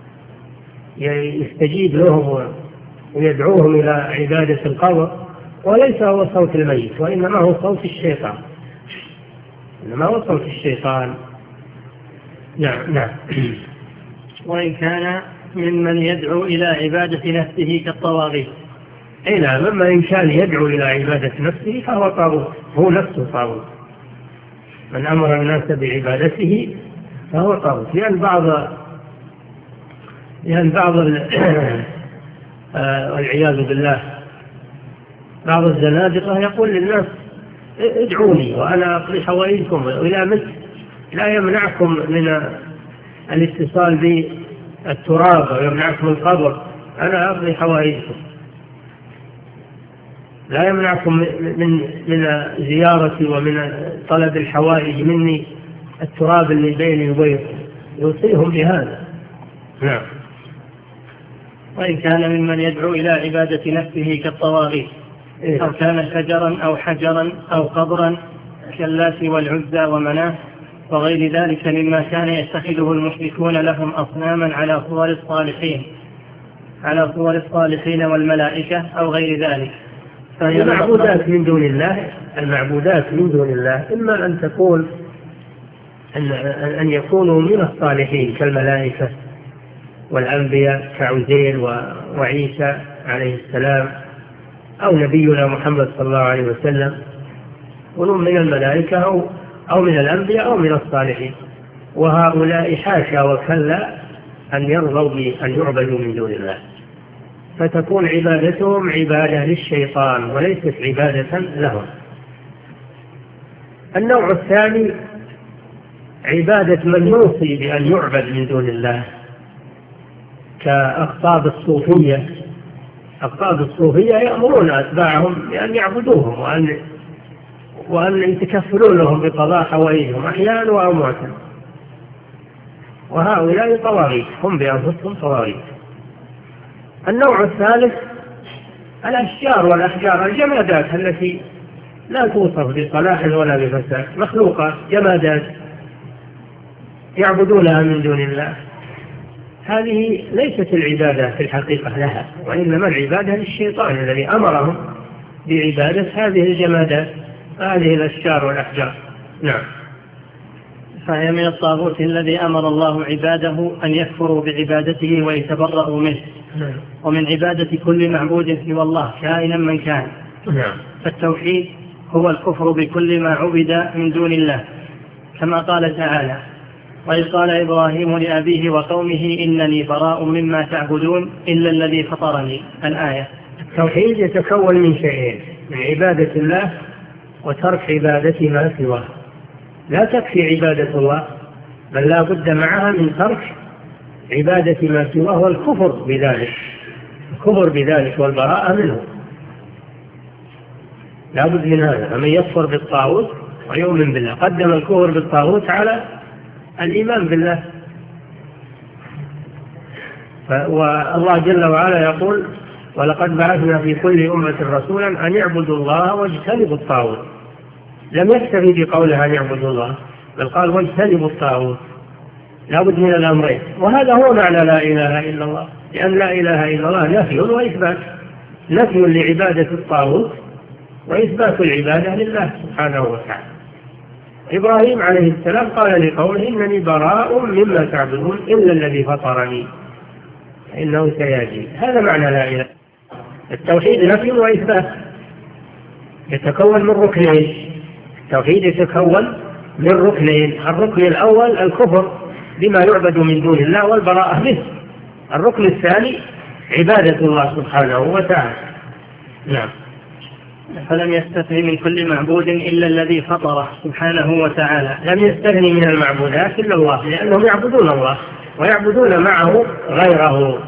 يستجيب لهم ويدعوهم إلى عبادة القبر، وليس هو صوت الميت وإنما هو صوت الشيطان، إنما هو صوت الشيطان. نعم نعم. وإن كان ممن يدعو إلى عبادة نفسه كالطواغيت. أي نعم، مما إن كان يدعو إلى عبادة نفسه فهو طاغوت، هو نفسه طاغوت. من أمر الناس بعبادته فهو طاغوت، لأن بعض لأن بعض والعياذ بالله بعض الزنادقة يقول للناس ادعوني وأنا أقضي حوائجكم، وإلى مثل لا يمنعكم من الاتصال بالتراب ويمنعكم القبر، أنا أقضي حوائجكم، لا يمنعكم من من زيارتي ومن طلب الحوائج مني التراب اللي بيني وبينكم، يوصيهم بهذا. نعم. وإن كان ممن يدعو إلى عبادة نفسه كالطواغيت أو كان شجرا أو حجرا أو قبرا كاللات والعزى ومناه وغير ذلك مما كان يتخذه المشركون لهم أصناما على صور الصالحين على صور الصالحين والملائكة أو غير ذلك، فهي المعبودات من دون الله. المعبودات من دون الله إما أن تكون أن أن يكونوا من الصالحين كالملائكة والأنبياء كعزير وعيسى عليه السلام، أو نبينا محمد صلى الله عليه وسلم، ونهم من الملائكة أو أو من الأنبياء أو من الصالحين. وهؤلاء حاشا وكلا أن يرضوا بأن يعبدوا من دون الله، فتكون عبادتهم عبادة للشيطان وليست عبادة لهم. النوع الثاني عبادة من يوصي بأن يعبد من دون الله كأقطاب الصوفية. أقطاب الصوفية يأمرون أتباعهم بأن يعبدوهم وأن وأن يتكفلون لهم بقضاء حوائجهم أحيانا وأمواتا، وهؤلاء طواغيت، هم بأنفسهم طواغيت. النوع الثالث الأشجار والأحجار، الجمادات التي لا توصف بصلاح ولا بفساد، مخلوقات جمادات يعبدونها من دون الله. هذه ليست العبادة في الحقيقة لها، وإنما العبادة للشيطان الذي أمرهم بعبادة هذه الجمادات، هذه الأشجار والأحجار. نعم. فهي من الطاغوت الذي أمر الله عباده أن يكفروا بعبادته ويتبرأوا منه. نعم. ومن عبادة كل معبود سوى الله كائنا من كان. نعم. فالتوحيد هو الكفر بكل ما عبد من دون الله، كما قال تعالى: وإذ قال إبراهيم لأبيه وقومه إنني براء مما تعبدون إلا الذي فطرني. الآية. التوحيد يتكون من شيئين: من عبادة الله وترك عبادة ما سواه. لا تكفي عبادة الله، بل لا بد معها من ترك عبادة ما سواه والكفر بذلك، الكفر بذلك والبراءة منه. لا بد من هذا. فمن يكفر بالطاغوت ويؤمن بالله قدم الكفر بالطاغوت على الإيمان بالله. والله جل وعلا يقول: ولقد بعثنا في كل أمة رسولا أن يعبدوا الله واجتنبوا الطاغوت. لم يكتفي بقولها أن يعبدوا الله، بل قال واجتنبوا الطاغوت. لا بد من الأمرين، وهذا هو معنى لا إله إلا الله، لأن لا إله إلا الله نفي وإثبات، نفي لعبادة الطاغوت وإثبات العبادة لله سبحانه وتعالى. إبراهيم عليه السلام قال لقومه: إنني براء مما تعبدون إلا الذي فطرني إنه سيهدين. هذا معنى لا إله. التوحيد نفي وإثبات، يتكون من ركنين. التوحيد يتكون من ركنين: الركن الأول الكفر بما يعبد من دون الله والبراءة منه. الركن الثاني عبادة الله سبحانه وتعالى. نعم. فلم يستثني من كل معبود إلا الذي فطره سبحانه وتعالى. لم يستثني من المعبودات إلا الله، لأنهم يعبدون الله ويعبدون معه غيره.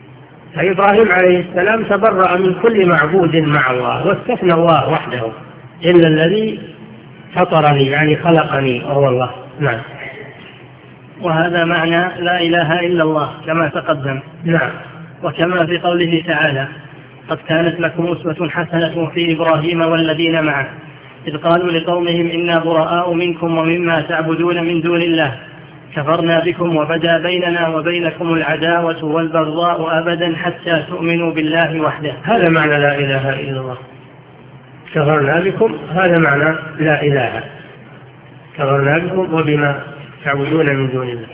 فإبراهيم عليه السلام تبرأ من كل معبود مع الله واستثنى الله وحده إلا الذي فطرني يعني خلقني وهو الله. نعم. وهذا معنى لا إله إلا الله كما تقدم. نعم. وكما في قوله تعالى قد كانت لكم أسوة حسنة في إبراهيم والذين معه إذ قالوا لقومهم إنا براء منكم ومما تعبدون من دون الله كفرنا بكم وبدا بيننا وبينكم العداوة والبغضاء أبدا حتى تؤمنوا بالله وحده. هذا معنى لا إله إلا الله. كفرنا بكم هذا معنى لا إله. كفرنا بكم وبما تعبدون من دون الله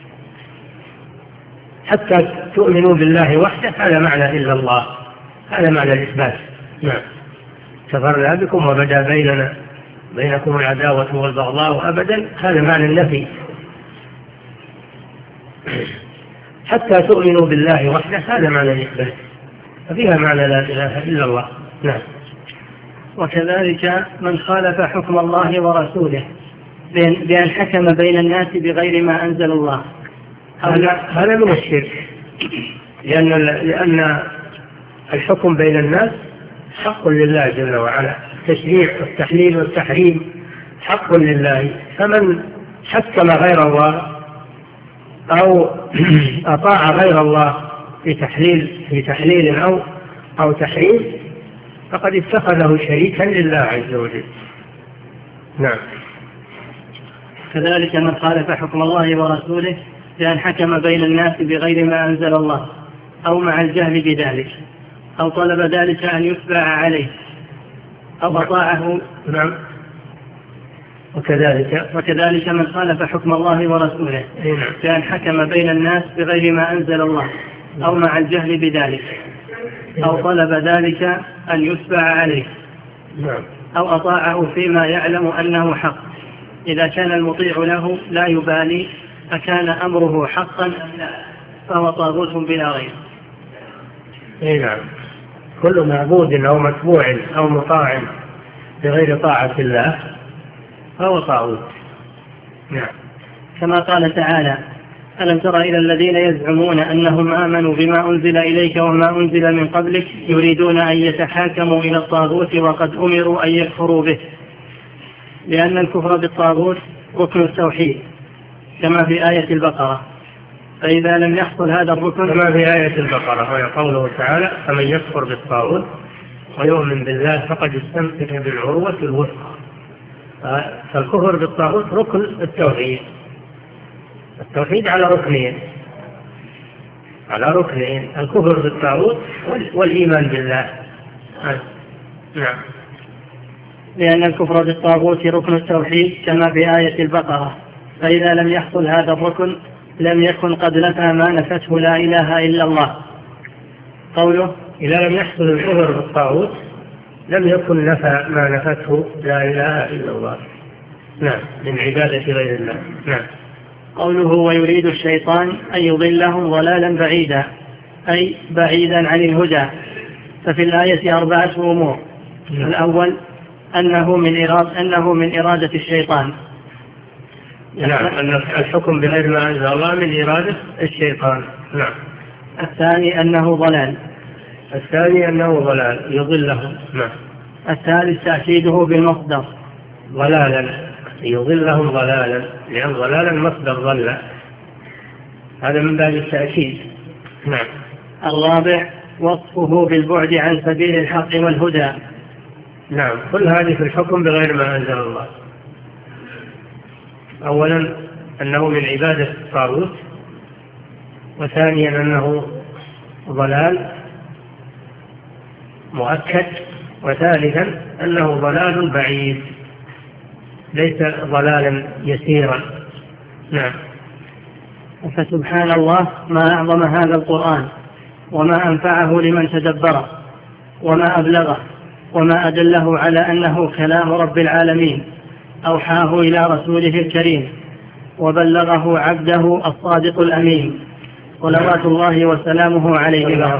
حتى تؤمنوا بالله وحده هذا معنى إلا الله. هذا معنى الإثبات. نعم. كفرنا بكم وبدا بيننا بينكم العداوة والبغضاء أبدا هذا معنى النفي. حتى تؤمنوا بالله وحده هذا معنى الإثبات ففيها معنى لا إله إلا الله. نعم. وكذلك من خالف حكم الله ورسوله بأن حكم بين الناس بغير ما أنزل الله هذا هذا من الشرك لأن لأن الحكم بين الناس حق لله جل وعلا. التشريع والتحليل والتحريم حق لله. فمن حكم غير الله أو أطاع غير الله في تحليل في تحليل أو أو تحريم فقد اتخذه شريكا لله عز وجل. نعم. كذلك من خالف حكم الله ورسوله بأن حكم بين الناس بغير ما أنزل الله أو مع الجهل بذلك أو طلب ذلك أن يتبع عليه أو أطاعه. نعم. وكذلك وكذلك من خالف حكم الله ورسوله بأن حكم بين الناس بغير ما أنزل الله أو مع الجهل بذلك أو طلب ذلك أن يتبع عليه أو أطاعه فيما يعلم أنه حق إذا كان المطيع له لا يبالي أكان أمره حقا أم لا فهو طاغوت بلا غير. نعم. كل معبود أو متبوع أو مطاع بغير طاعة الله فهو طاغوت. نعم. كما قال تعالى ألم تر إلى الذين يزعمون أنهم آمنوا بما أنزل إليك وما أنزل من قبلك يريدون أن يتحاكموا إلى الطاغوت وقد أمروا أن يكفروا به لأن الكفر بالطاغوت ركن التوحيد كما في آية البقرة فإذا لم يحصل هذا الركن كما في آية البقرة وهي قوله تعالى فمن يكفر بالطاغوت ويؤمن بالله فقد استمسك بالعروة الوثقى. فالكفر بالطاغوت ركن التوحيد. التوحيد على ركنين على ركنين الكفر بالطاغوت والإيمان بالله. نعم. لأن الكفر بالطاغوت ركن التوحيد كما في آية البقرة فإذا لم يحصل هذا الركن لم يكن قد نفى ما نفته لا إله إلا الله. قوله إذا لم يحصل الكفر بالطاغوت لم يكن نفى ما نفته لا إله إلا الله. نعم. من عبادة غير الله. نعم. قوله ويريد الشيطان أن يضلهم ضلالا بعيدا أي بعيدا عن الهدى. ففي الآية أربعة أمور. نعم. الأول أنه من إرادة أنه من إرادة الشيطان. نعم. أن الحكم بغير ما أنزل الله من إرادة الشيطان. نعم. الثاني أنه ضلال. الثاني أنه ضلال يضلهم. نعم. الثالث تأكيده بالمصدر ضلالا يضلهم ضلالا لأن ضلالا مصدر ضل هذا من باب التأكيد. نعم. الرابع وصفه بالبعد عن سبيل الحق والهدى. نعم. كل هذه في الحكم بغير ما أنزل الله. أولا أنه من عبادة الطاغوت وثانيا أنه ضلال مؤكد وثالثا أنه ضلال بعيد ليس ضلالا يسيرا. نعم. فسبحان الله ما أعظم هذا القرآن وما أنفعه لمن تدبره وما أبلغه وما أدله على أنه كلام رب العالمين أوحاه إلى رسوله الكريم وبلغه عبده الصادق الأمين صلوات الله وسلامه عليه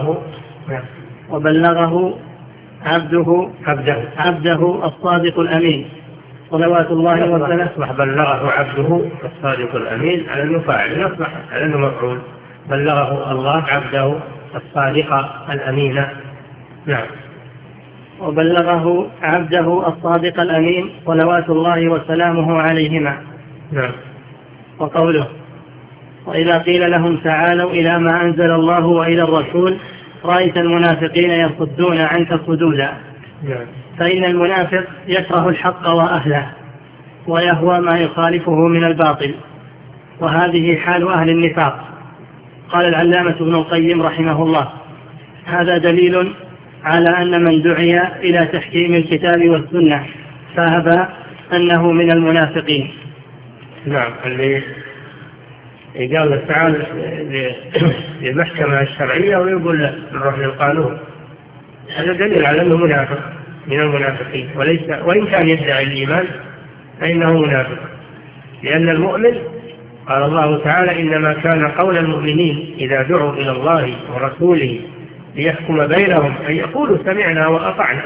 وبلغه عبده عبده عبده الصادق الأمين صلوات الله وسلامه. أصبح بلغه عبده الصادق الأمين على أنه فاعل أصبح على أنه مفعول. بلغه الله عبده الصادق الأمين. نعم. وبلغه عبده الصادق الأمين صلوات الله وسلامه عليهما. نعم. وقوله: وإذا قيل لهم تعالوا إلى ما أنزل الله وإلى الرسول رأيت المنافقين يصدون عنك صدودا. نعم. فإن المنافق يكره الحق وأهله ويهوى ما يخالفه من الباطل، وهذه حال أهل النفاق. قال العلامة ابن القيم رحمه الله: هذا دليل على أن من دعي إلى تحكيم الكتاب والسنة فهب أنه من المنافقين. نعم. اللي قال تعالى للمحكمة الشرعية ويقول له نروح للقانون، هذا دليل على أنه منافق من المنافقين، وليس وإن كان يدعي الإيمان فإنه منافق. لأن المؤمن قال الله تعالى: إنما كان قول المؤمنين إذا دعوا إلى الله ورسوله ليحكم بينهم أن يقولوا سمعنا وأطعنا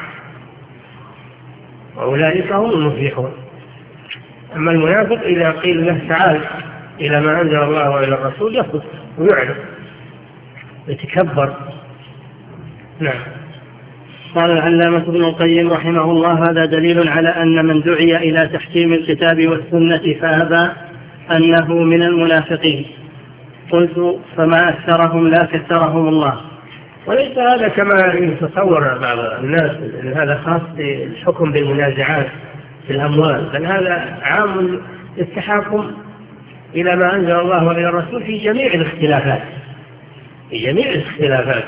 وأولئك هم المفلحون. أما المنافق إذا قيل له تعال إلى ما أنزل الله وإلى الرسول يصدق ويعرف يتكبر. نعم. قال العلامة ابن القيم رحمه الله: هذا دليل على أن من دعي إلى تحكيم الكتاب والسنة فهبى أنه من المنافقين. قلت: فما أكثرهم لا كثرهم الله. وليس هذا كما يتصور بعض الناس أن هذا خاص بالحكم بالمنازعات في الأموال، بل هذا عام التحاكم إلى ما أنزل الله وإلى الرسول في جميع الاختلافات في جميع الاختلافات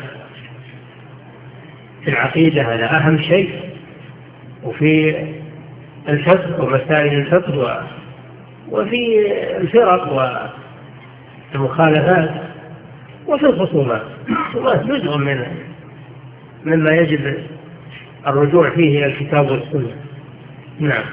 في العقيدة، هذا أهم شيء، وفي الفقه ومسائل الفقه، وفي الفرق والمخالفات، وفي الخصومات. الخصومات جزء من مما يجب الرجوع فيه إلى الكتاب والسنة. نعم.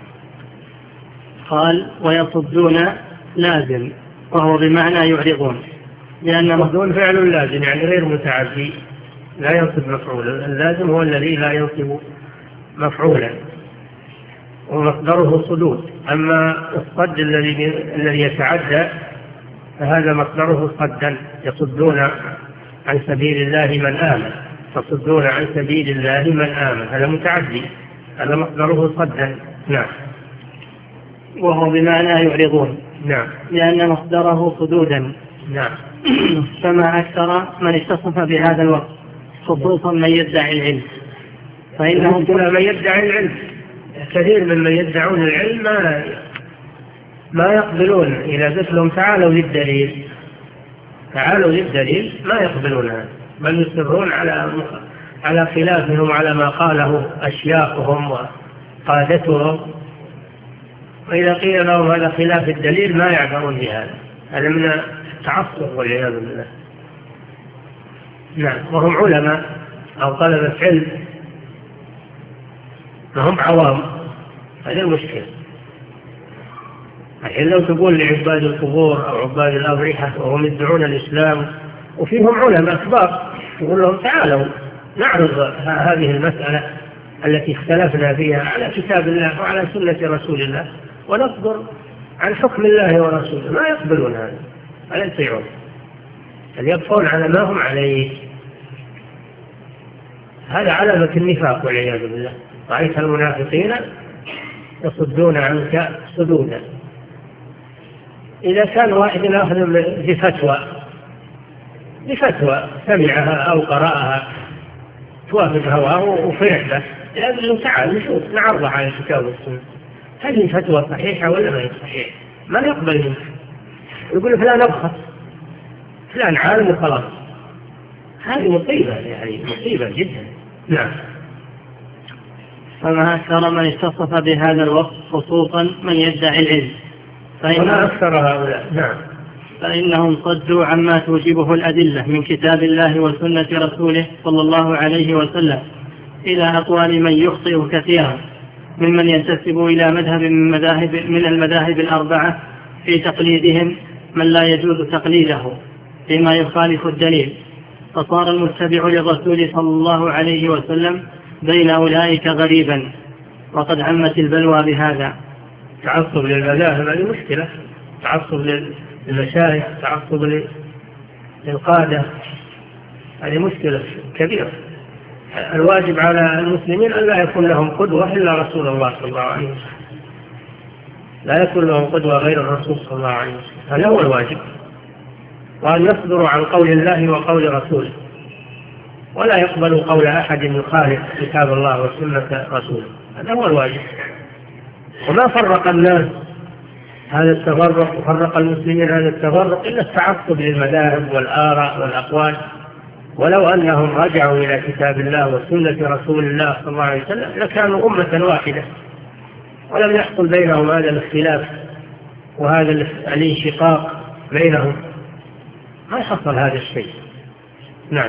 قال: ويصدون لازم، وهو بمعنى يعرضون، لأن يصدون فعل لازم يعني غير متعدي لا ينصب مفعولا. اللازم هو الذي لا ينصب مفعولا ومصدره صدود. أما الصد الذي الذي يتعدى فهذا مصدره صدا، يصدون عن سبيل الله من آمن، تصدون عن سبيل الله من آمن، هذا متعدي، هذا مصدره صدا. نعم. وهو بمعنى يعرضون. نعم. لأن مصدره صدودا. نعم. فما أكثر من اتصف بهذا الوقت، خصوصا من يدعي العلم، فإنه من يدعي العلم كثير ممن يدعون العلم ما ما يقبلون إذا قلت لهم تعالوا للدليل تعالوا للدليل ما يقبلون هذا، بل يصرون على على خلافهم على ما قاله أشياخهم وقادتهم، وإذا قيل لهم هذا خلاف الدليل ما يعبرون بهذا. هذا من التعصب والعياذ بالله. نعم. وهم علماء أو طلبة علم، فهم عوام، هذه المشكلة. الحين لو تقول لعباد القبور أو عباد الأضرحة وهم يدعون الإسلام وفيهم علماء كبار، يقول لهم تعالوا نعرض هذه المسألة التي اختلفنا فيها على كتاب الله وعلى سنة رسول الله ونصدر عن حكم الله ورسوله، ما يقبلون هذا، ولا يطيعون، بل يبقون على ما هم عليه. هذا علامة النفاق والعياذ بالله. رأيت المنافقين يصدون عنك صدودا. إذا كان واحد يأخذ بفتوى بفتوى سمعها أو قرأها توافق هواه وفرح به، لازم تعال نشوف نعرضها على الكتاب والسنة، هل الفتوى صحيحة ولا ما هي صحيحة؟ ما يقبل منه، يقول فلان أبخص فلان عالم وخلاص. هذه مصيبة، يعني مصيبة جدا. نعم. فما أكثر من اتصف بهذا الوقت، خصوصا من يدعي العلم، فما أكثر هؤلاء. نعم. فإنهم صدوا عما توجبه الأدلة من كتاب الله وسنة رسوله صلى الله عليه وسلم إلى أقوال من يخطئ كثيرا ممن ينتسب إلى مذهب من, مذاهب من المذاهب الأربعة في تقليدهم من لا يجوز تقليده فيما يخالف الدليل، فصار المتبع للرسول صلى الله عليه وسلم بين أولئك غريبا، وقد عمت البلوى بهذا. تعصب للمذاهب هذه مشكلة، تعصب للمشايخ، تعصب للقادة، هذه مشكلة كبيرة. الواجب على المسلمين أن لا يكون لهم قدوة إلا رسول الله صلى الله عليه وسلم، لا يكون لهم قدوة غير الرسول صلى الله عليه وسلم، هذا هو الواجب، وأن يصدروا عن قول الله وقول رسوله، ولا يقبلوا قول أحد يخالف كتاب الله وسنة رسوله، هذا هو الواجب. وما فرق الناس هذا التفرق وفرق المسلمين هذا التفرق إلا التعصب للمذاهب والآراء والأقوال، ولو أنهم رجعوا إلى كتاب الله وسنة رسول الله صلى الله عليه وسلم لكانوا أمة واحدة، ولم يحصل بينهم هذا الاختلاف وهذا الانشقاق بينهم، ما حصل هذا الشيء. نعم.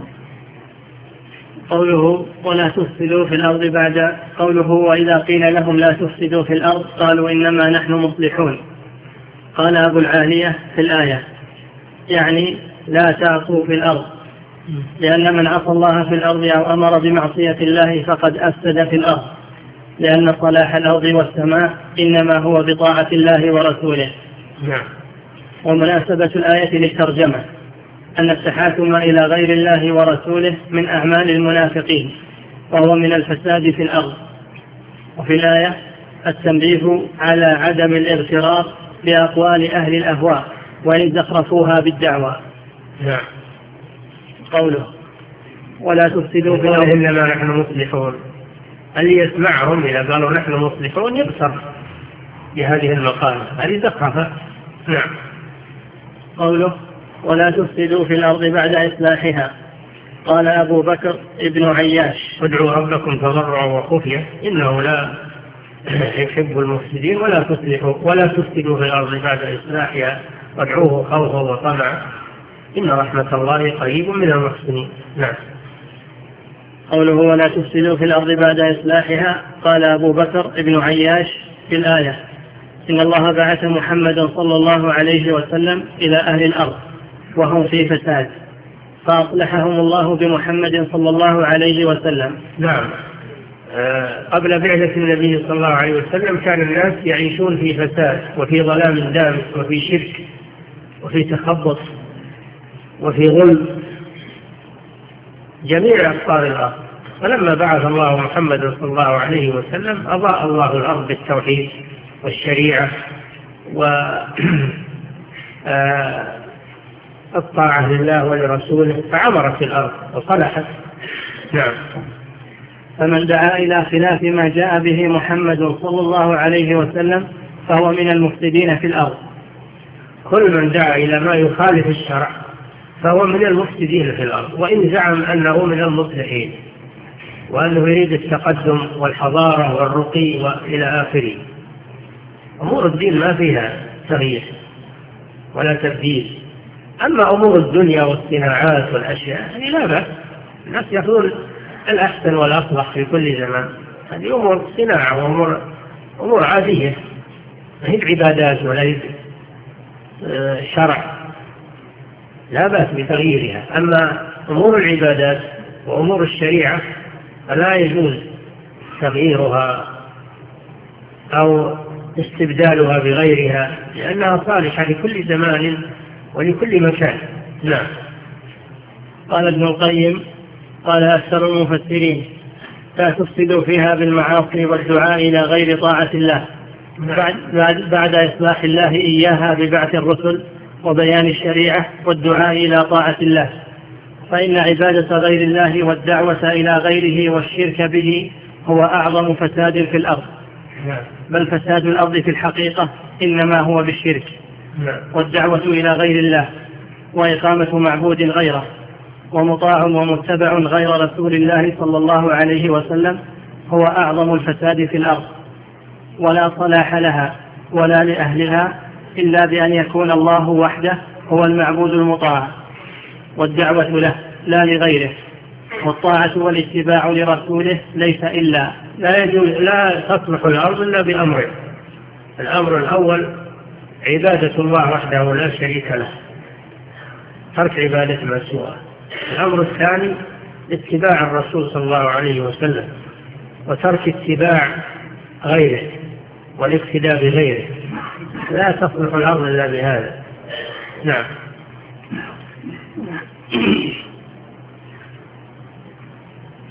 قوله ولا تفسدوا في الأرض بعد قوله وإذا قيل لهم لا تفسدوا في الأرض قالوا إنما نحن مصلحون. قال أبو العالية في الآية يعني لا تعصوا في الأرض، لأن من عصى الله في الأرض أو أمر بمعصية الله فقد أفسد في الأرض، لأن صلاح الأرض والسماء إنما هو بطاعة الله ورسوله. نعم. ومناسبة الآية للترجمة أن التحاكم إلى غير الله ورسوله من أعمال المنافقين، وهو من الفساد في الأرض. وفي الآية التنبيه على عدم الاغترار بأقوال أهل الأهواء وإن زخرفوها بالدعوة. نعم. قوله ولا تفسدوا في الأرض إنما نحن مصلحون، اللي يسمعهم إذا قالوا نحن مصلحون يبصر بهذه المقالة، هذه زخرفة. نعم. قوله ولا تفسدوا في الأرض بعد إصلاحها. قال أبو بكر ابن عياش ادعوا ربكم تضرعا وخفية إنه لا يحب المفسدين، ولا تصلحوا ولا تفسدوا في الأرض بعد إصلاحها وادعوه خوفا وطمعا إن رحمة الله قريب من المحسنين. نعم. قوله ولا تفسدوا في الأرض بعد إصلاحها. قال أبو بكر ابن عياش في الآية إن الله بعث محمدا صلى الله عليه وسلم إلى أهل الأرض وهم في فساد فأصلحهم الله بمحمد صلى الله عليه وسلم. نعم. آه قبل بعثة النبي صلى الله عليه وسلم كان الناس يعيشون في فساد وفي ظلام دامس وفي شرك وفي تخبط وفي ظلم جميع أقطار الأرض، فلما بعث الله محمد صلى الله عليه وسلم أضاء الله الأرض بالتوحيد والشريعة والطاعة لله ولرسوله فعمرت الأرض وصلحت. نعم. فمن دعا إلى خلاف ما جاء به محمد صلى الله عليه وسلم فهو من المفسدين في الأرض. كل من دعا إلى ما يخالف الشرع فهو من المفسدين في الأرض، وإن زعم أنه من المصلحين وأنه يريد التقدم والحضارة والرقي وإلى آخره. أمور الدين ما فيها تغيير ولا تبديل، أما أمور الدنيا والصناعات والأشياء هذه لا بأس، الناس يأخذون الأحسن والأصلح في كل زمان، هذه أمور صناعة وأمور أمور عادية، ما هي عبادات ولا هي شرع، لا بأس بتغييرها. أما أمور العبادات وأمور الشريعة فلا يجوز تغييرها أو استبدالها بغيرها، لأنها صالحة لكل زمان ولكل مكان. نعم. قال ابن القيم قال أكثر المفسرين لا تفسدوا فيها بالمعاصي والدعاء إلى غير طاعة الله بعد, بعد, بعد إصلاح الله إياها ببعث الرسل وبيان الشريعة والدعاء إلى طاعة الله، فإن عبادة غير الله والدعوة إلى غيره والشرك به هو أعظم فساد في الأرض، بل فساد الأرض في الحقيقة إنما هو بالشرك والدعوة إلى غير الله وإقامة معبود غيره ومطاع ومتبع غير رسول الله صلى الله عليه وسلم هو أعظم الفساد في الأرض، ولا صلاح لها ولا لأهلها إلا بأن يكون الله وحده هو المعبود المطاع والدعوة له لا لغيره، والطاعة والاتباع لرسوله ليس إلا لا يجوز لا تصلح الأرض إلا بأمر. الأمر الأول عبادة الله وحده لا شريك له، ترك عبادة ما سواه. الأمر الثاني اتباع الرسول صلى الله عليه وسلم وترك اتباع غيره والاقتداء بغيره، لا تصلح الأرض إلا بهذا. نعم.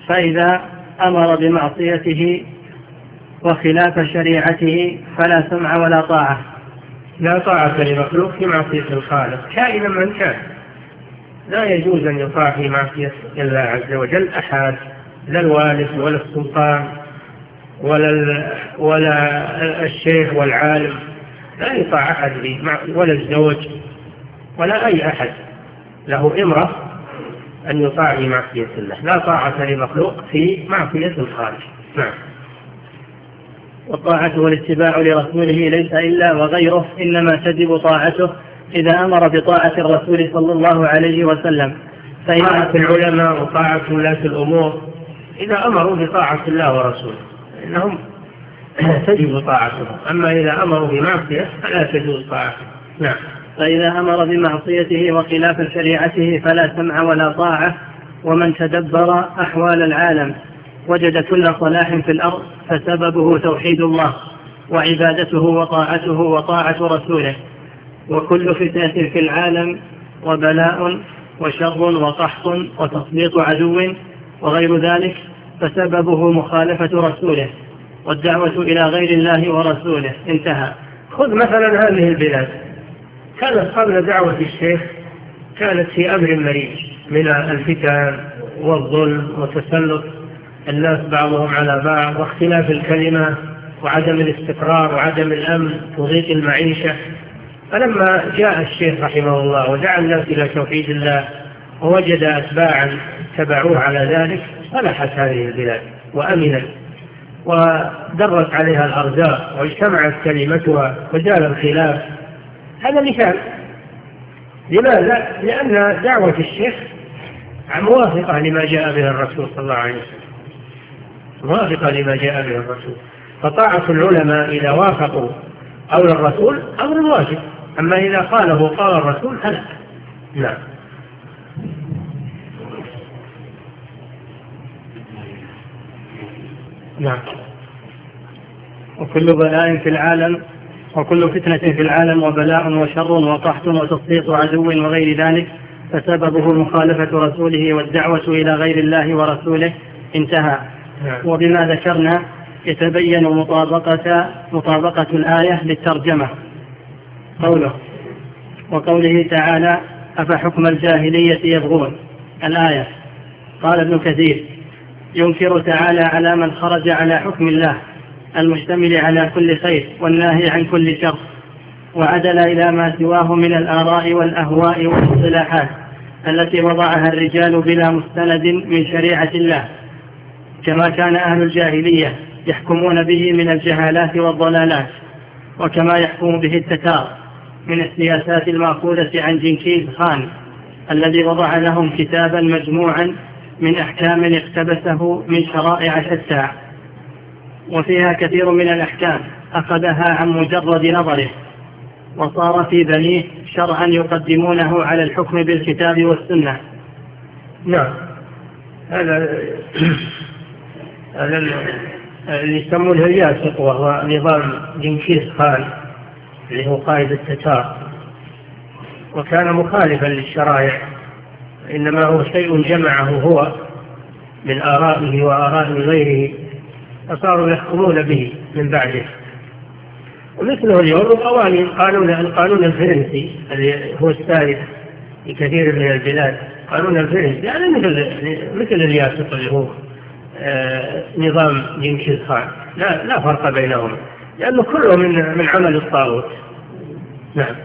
فإذا أمر بمعصيته وخلاف شريعته فلا سمع ولا طاعة. لا طاعة لمخلوق في معصية الخالق كائنا من كان. لا يجوز أن يطاع في معصية الله عز وجل أحد، لا الوالد ولا السلطان ولا ولا الشيخ والعالم، لا يطاع أحد ولا الزوج ولا أي أحد له إمرة أن يطاع في معصية الله. لا طاعة لمخلوق في معصية الخالق. نعم. والطاعة والاتباع لرسوله ليس إلا وغيره إنما تجب طاعته إذا أمر بطاعة الرسول صلى الله عليه وسلم. طاعة العلماء وطاعة ولاة الأمور إذا أمروا بطاعة الله ورسوله إنهم تجب طاعتهم، أما إذا أمروا بمعصية فلا تجوز طاعته. نعم. فإذا أمر بمعصيته وخلاف شريعته فلا سمع ولا طاعة. ومن تدبر أحوال العالم وجد كل صلاح في الأرض فسببه توحيد الله وعبادته وطاعته وطاعة رسوله، وكل فتنة في العالم وبلاء وشر وقحط وتسليط عدو وغير ذلك فسببه مخالفة رسوله والدعوة إلى غير الله ورسوله. انتهى. خذ مثلا هذه البلاد كانت قبل دعوة الشيخ كانت في أمر مريج من الفتن والظلم وتسلط الناس بعضهم على بعض واختلاف الكلمة وعدم الاستقرار وعدم الأمن وضيق المعيشة. فلما جاء الشيخ رحمه الله ودعا الناس إلى توحيد الله ووجد أتباعا تبعوه على ذلك صلحت هذه البلاد وأمنت ودرت عليها الأرزاق واجتمعت كلمتها وزال الخلاف. هذا مثال. لماذا؟ لأن دعوة الشيخ موافقة لما جاء به الرسول صلى الله عليه وسلم، موافقة لما جاء به الرسول. فطاعة العلماء إذا وافقوا قول الرسول أمر واجب، أما إذا قاله قال الرسول فلا. نعم. نعم. وكل بلاء في العالم وكل فتنة في العالم وبلاء وشر وقحط وتسليط عدو وغير ذلك فسببه مخالفة رسوله والدعوة إلى غير الله ورسوله. انتهى. وبما ذكرنا يتبين مطابقة, مطابقة الآية للترجمة. قوله وقوله تعالى أفحكم الجاهلية يبغون. الآية. قال ابن كثير ينكر تعالى على من خرج على حكم الله المشتمل على كل خير والناهي عن كل شر وعدل إلى ما سواه من الآراء والأهواء والاصطلاحات التي وضعها الرجال بلا مستند من شريعة الله، كما كان أهل الجاهلية يحكمون به من الجهالات والضلالات، وكما يحكم به التتار من السياسات المأخوذة عن جنكيز خان الذي وضع لهم كتابا مجموعا من أحكام اقتبسه من شرائع شتى، وفيها كثير من الأحكام أخذها عن مجرد نظره، وصار في بنيه شرعا يقدمونه على الحكم بالكتاب والسنة. نعم. هذا هذا اللي يسمونه الياسق وهو نظام جنكيز خان اللي هو قائد التتار، وكان مخالفا للشرائع، إنما هو شيء جمعه هو من آرائه وآراء غيره فصاروا يحكمون به من بعده. ومثله اليوم القوانين، قانون القانون الفرنسي اللي هو السائد في كثير من البلاد، قانون الفرنسي يعني مثل مثل الياسق اللي هو آه نظام جنكيز خان، لا لا فرق بينهم لأنه كله من من عمل الطاغوت. نعم.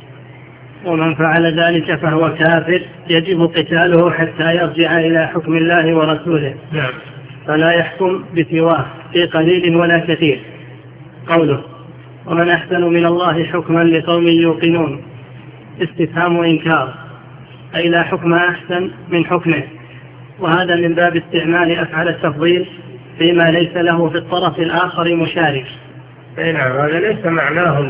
ومن فعل ذلك فهو كافر يجب قتاله حتى يرجع إلى حكم الله ورسوله. نعم. فلا يحكم بسواه في قليل ولا كثير. قوله ومن أحسن من الله حكما لقوم يوقنون. استفهام إنكار، أي لا حكم أحسن من حكمه، وهذا من باب استعمال أفعال التفضيل فيما ليس له في الطرف الآخر مشارك. نعم. هذا ليس معناه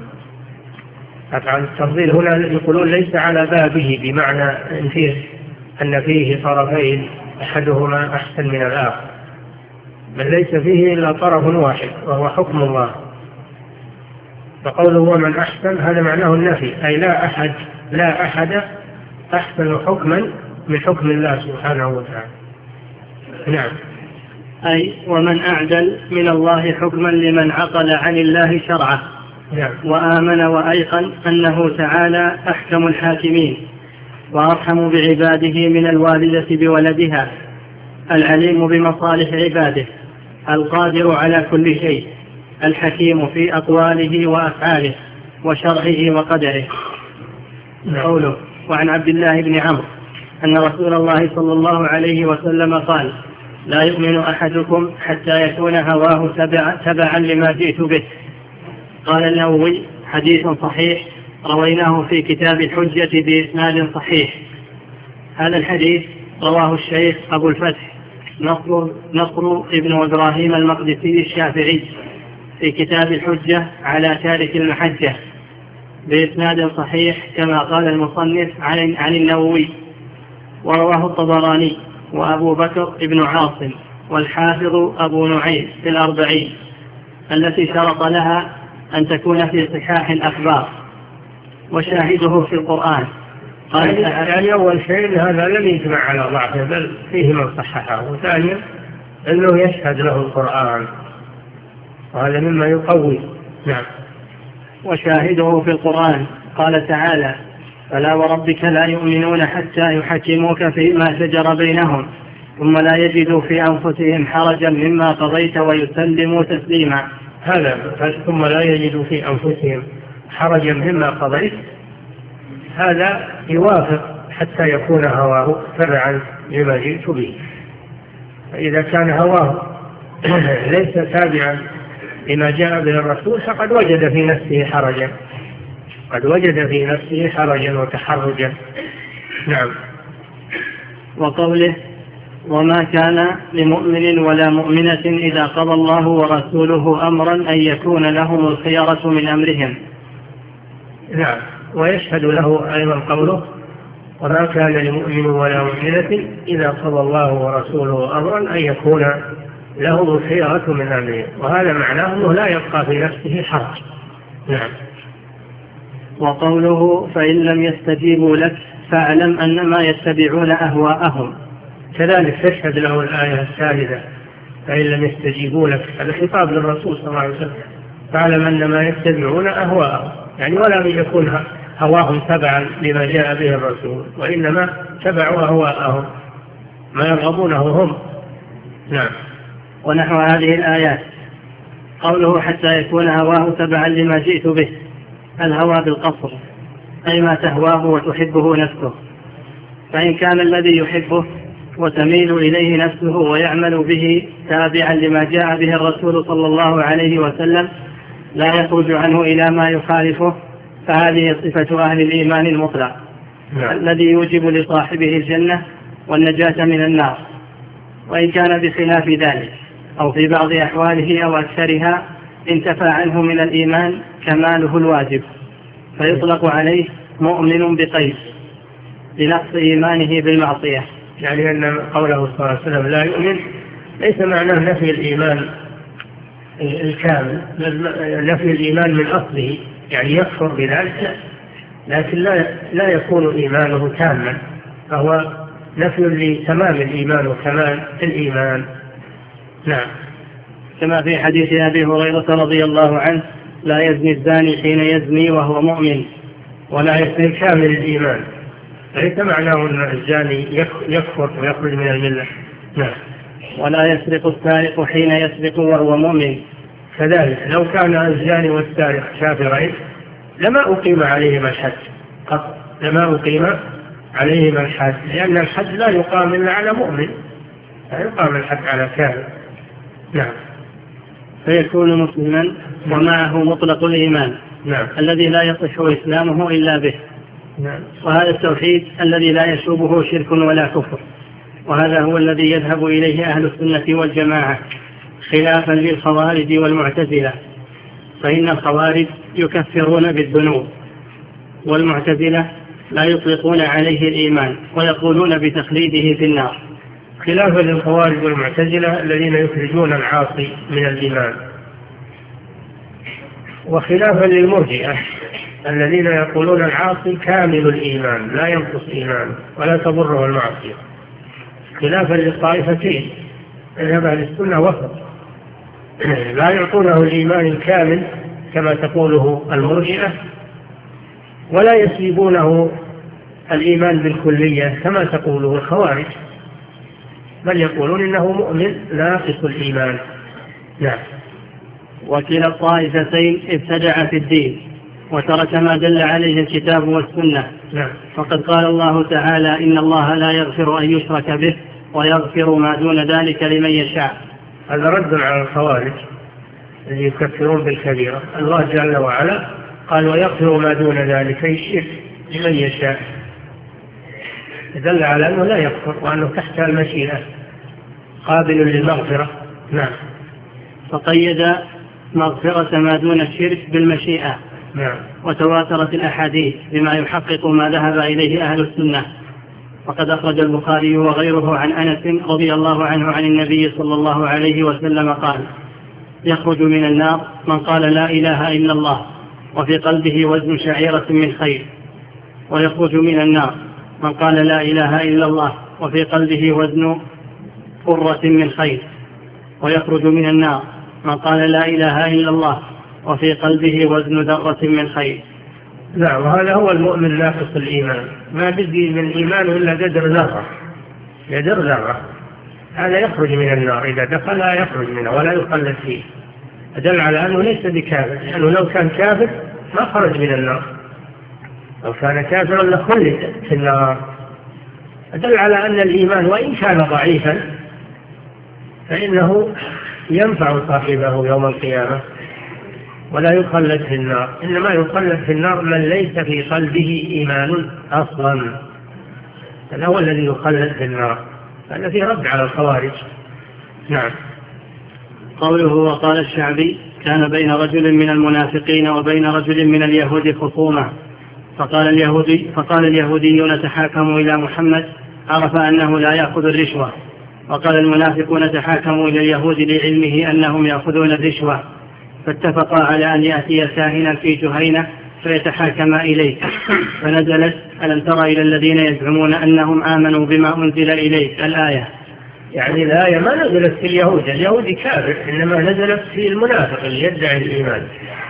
أفعال التفضيل هنا يقولون ليس على بابه، بمعنى أن فيه أن فيه طرفين أحدهما أحسن من الآخر، بل ليس فيه إلا طرف واحد وهو حكم الله. فقوله ومن أحسن هذا معناه النفي، أي لا أحد لا أحد أحسن حكما من حكم الله سبحانه وتعالى. نعم. أي ومن أعدل من الله حكما لمن عقل عن الله شرعه. نعم. وآمن وأيقن أنه تعالى أحكم الحاكمين وأرحم بعباده من الوالدة بولدها، العليم بمصالح عباده، القادر على كل شيء، الحكيم في أقواله وأفعاله وشرعه وقدره. قوله: وعن عبد الله بن عمرو أن رسول الله صلى الله عليه وسلم قال: لا يؤمن أحدكم حتى يكون هواه تبع تبعا لما جئت به. قال النووي: حديث صحيح رويناه في كتاب الحجة بإسناد صحيح. هذا الحديث رواه الشيخ أبو الفتح نصر, نصر ابن إبراهيم المقدسي الشافعي في كتاب الحجة على تارك المحجة بإسناد صحيح كما قال المصنف عن, عن النووي. ورواه الطبراني وأبو بكر ابن عاصم والحافظ أبو نعيم في الأربعين التي شرط لها أن تكون في صحاح الأخبار، وشاهده في القرآن. قال يعني أول شيء هذا لم يجمع على ضعفه بل فيه من صححه، وثانيا أنه يشهد له القرآن وهذا مما يقوي. نعم. وشاهده في القرآن قال تعالى: فلا وربك لا يؤمنون حتى يحكموك فيما شجر بينهم ثم لا يجدوا في أنفسهم حرجا مما قضيت ويسلموا تسليما. هذا ثم لا يجدوا في أنفسهم حرجا مما قضيت، هذا يوافق حتى يكون هواه تبعا لما جئت به. فإذا كان هواه ليس تابعا لما جاء به الرسول فقد وجد في نفسه حرجا قد وجد في نفسه حرجا وتحرجا. نعم. وقوله: وما كان لمؤمن ولا مؤمنة إذا قضى الله ورسوله أمرا أن يكون لهم الخيرة من أمرهم. نعم. ويشهد له أيضا قوله: وما كان لمؤمن ولا مؤمنة إذا قضى الله ورسوله أمرا أن يكون لهم الخيرة من أمرهم، وهذا معناه أنه لا يبقى في نفسه حرج. نعم. وقوله: فإن لم يستجيبوا لك فاعلم أنما يتبعون أهواءهم. كذلك تشهد له الآية الثالثة: فإن لم يستجيبوا لك، هذا خطاب للرسول صلى الله عليه وسلم، فاعلم أنما يتبعون أهواءهم، يعني ولا يكون هواهم تبعا لما جاء به الرسول، وإنما تبعوا أهواءهم ما يرغبونه هم. نعم. ونحو هذه الآيات قوله: حتى يكون هواه تبعا لما جئت به، الهوى بالقصر أي ما تهواه وتحبه نفسه. فإن كان الذي يحبه وتميل إليه نفسه ويعمل به تابعا لما جاء به الرسول صلى الله عليه وسلم لا يخرج عنه إلى ما يخالفه، فهذه صفة أهل الإيمان المطلق الذي يوجب لصاحبه الجنة والنجاة من النار. وإن كان بخلاف ذلك أو في بعض أحواله أو أكثرها انتفى عنه من الإيمان كماله الواجب، فيطلق عليه مؤمن بقيد لنقص إيمانه بالمعصية. يعني أن قوله صلى الله عليه وسلم لا يؤمن ليس معناه نفي الإيمان الكامل، نفي الإيمان من أصله، يعني يكفر بذلك، لكن لا لا يكون إيمانه تاما، فهو نفي لتمام الإيمان وكمال الإيمان. نعم. كما في حديث أبي هريرة رضي الله عنه: لا يزني الزاني حين يزني وهو مؤمن. ولا يزني كامل الإيمان، ليس معناه أن الزاني يكفر ويخرج من الملة. نعم. ولا يسرق السارق حين يسرق وهو مؤمن. كذلك لو كان الزاني والسارق كافرين لما أقيم عليهما الحد قط، لما أقيم عليهما الحد، لأن الحد لا يقام إلا على مؤمن، لا يقام الحد على كافر. نعم. فيكون مسلما ومعه مطلق الإيمان. نعم. الذي لا يصح إسلامه إلا به. نعم. وهذا التوحيد الذي لا يشوبه شرك ولا كفر، وهذا هو الذي يذهب إليه أهل السنة والجماعة خلافا للخوارج والمعتزلة، فإن الخوارج يكفرون بالذنوب، والمعتزلة لا يطلقون عليه الإيمان ويقولون بتخليده في النار، خلافا للخوارج والمعتزلة الذين يخرجون العاصي من الإيمان، وخلافا للمرجئة الذين يقولون العاصي كامل الإيمان لا ينقص إيمان ولا تضره المعصية، خلافا للطائفتين مذهب أهل السنة وسط، لا يعطونه الإيمان الكامل كما تقوله المرجئة، ولا يسلبونه الإيمان بالكلية كما تقوله الخوارج، بل يقولون إنه مؤمن ناقص الإيمان. نعم. وكلا الطائفتين ابتدع في الدين وترك ما دل عليه الكتاب والسنة. نعم. فقد قال الله تعالى: إن الله لا يغفر أن يشرك به ويغفر ما دون ذلك لمن يشاء. هذا رد على الخوارج الذي يكفرون بالكبيرة. الله جل وعلا قال: ويغفر ما دون ذلك الشرك لمن يشاء، دل على أنه لا يغفر وأنه تحت المشيئة قابل للمغفرة. نعم. فقيد مغفرة ما دون الشرك بالمشيئة. نعم. وتواترت الأحاديث بما يحقق ما ذهب إليه أهل السنة. وقد أخرج البخاري وغيره عن أنس رضي الله عنه عن النبي صلى الله عليه وسلم قال: يخرج من النار من قال لا إله إلا الله وفي قلبه وزن شعيرة من خير، ويخرج من النار من قال لا إله إلا الله وفي قلبه وزن قرة من خير، ويخرج من النار من قال لا إله إلا الله وفي قلبه وزن ذرة من خير. لا، وهذا هو المؤمن ناقص الإيمان، ما بدي من الإيمان إلا قدر ذرة، قدر ذرة، هذا يخرج من النار إذا دخل لا يخرج منه ولا يخلد فيه. أدل على أنه ليس بكافر، لأنه لو كان كافر ما خرج من النار، لو كان كافرا لخلد في النار. أدل على أن الإيمان وإن كان ضعيفا فإنه ينفع صاحبه يوم القيامة ولا يخلد في النار، إنما يخلد في النار من ليس في قلبه إيمان أصلا، هذا هو الذي يخلد في النار. هذا في رد على الخوارج. نعم. قوله وقال الشعبي: كان بين رجل من المنافقين وبين رجل من اليهود خصومة، فقال اليهودي فقال اليهودي نتحاكم إلى محمد، عرف أنه لا يأخذ الرشوة، وقال المنافق نتحاكم إلى اليهود لعلمه أنهم يأخذون الرشوة، فاتفقا على أن يأتي كاهنا في جهينة فيتحاكم إليه، فنزلت: ألم تر إلى الذين يزعمون أنهم آمنوا بما أنزل إليك الآية. يعني الآية ما نزلت في اليهود، اليهود كافر، إنما نزلت في المنافق اللي يدعي الإيمان،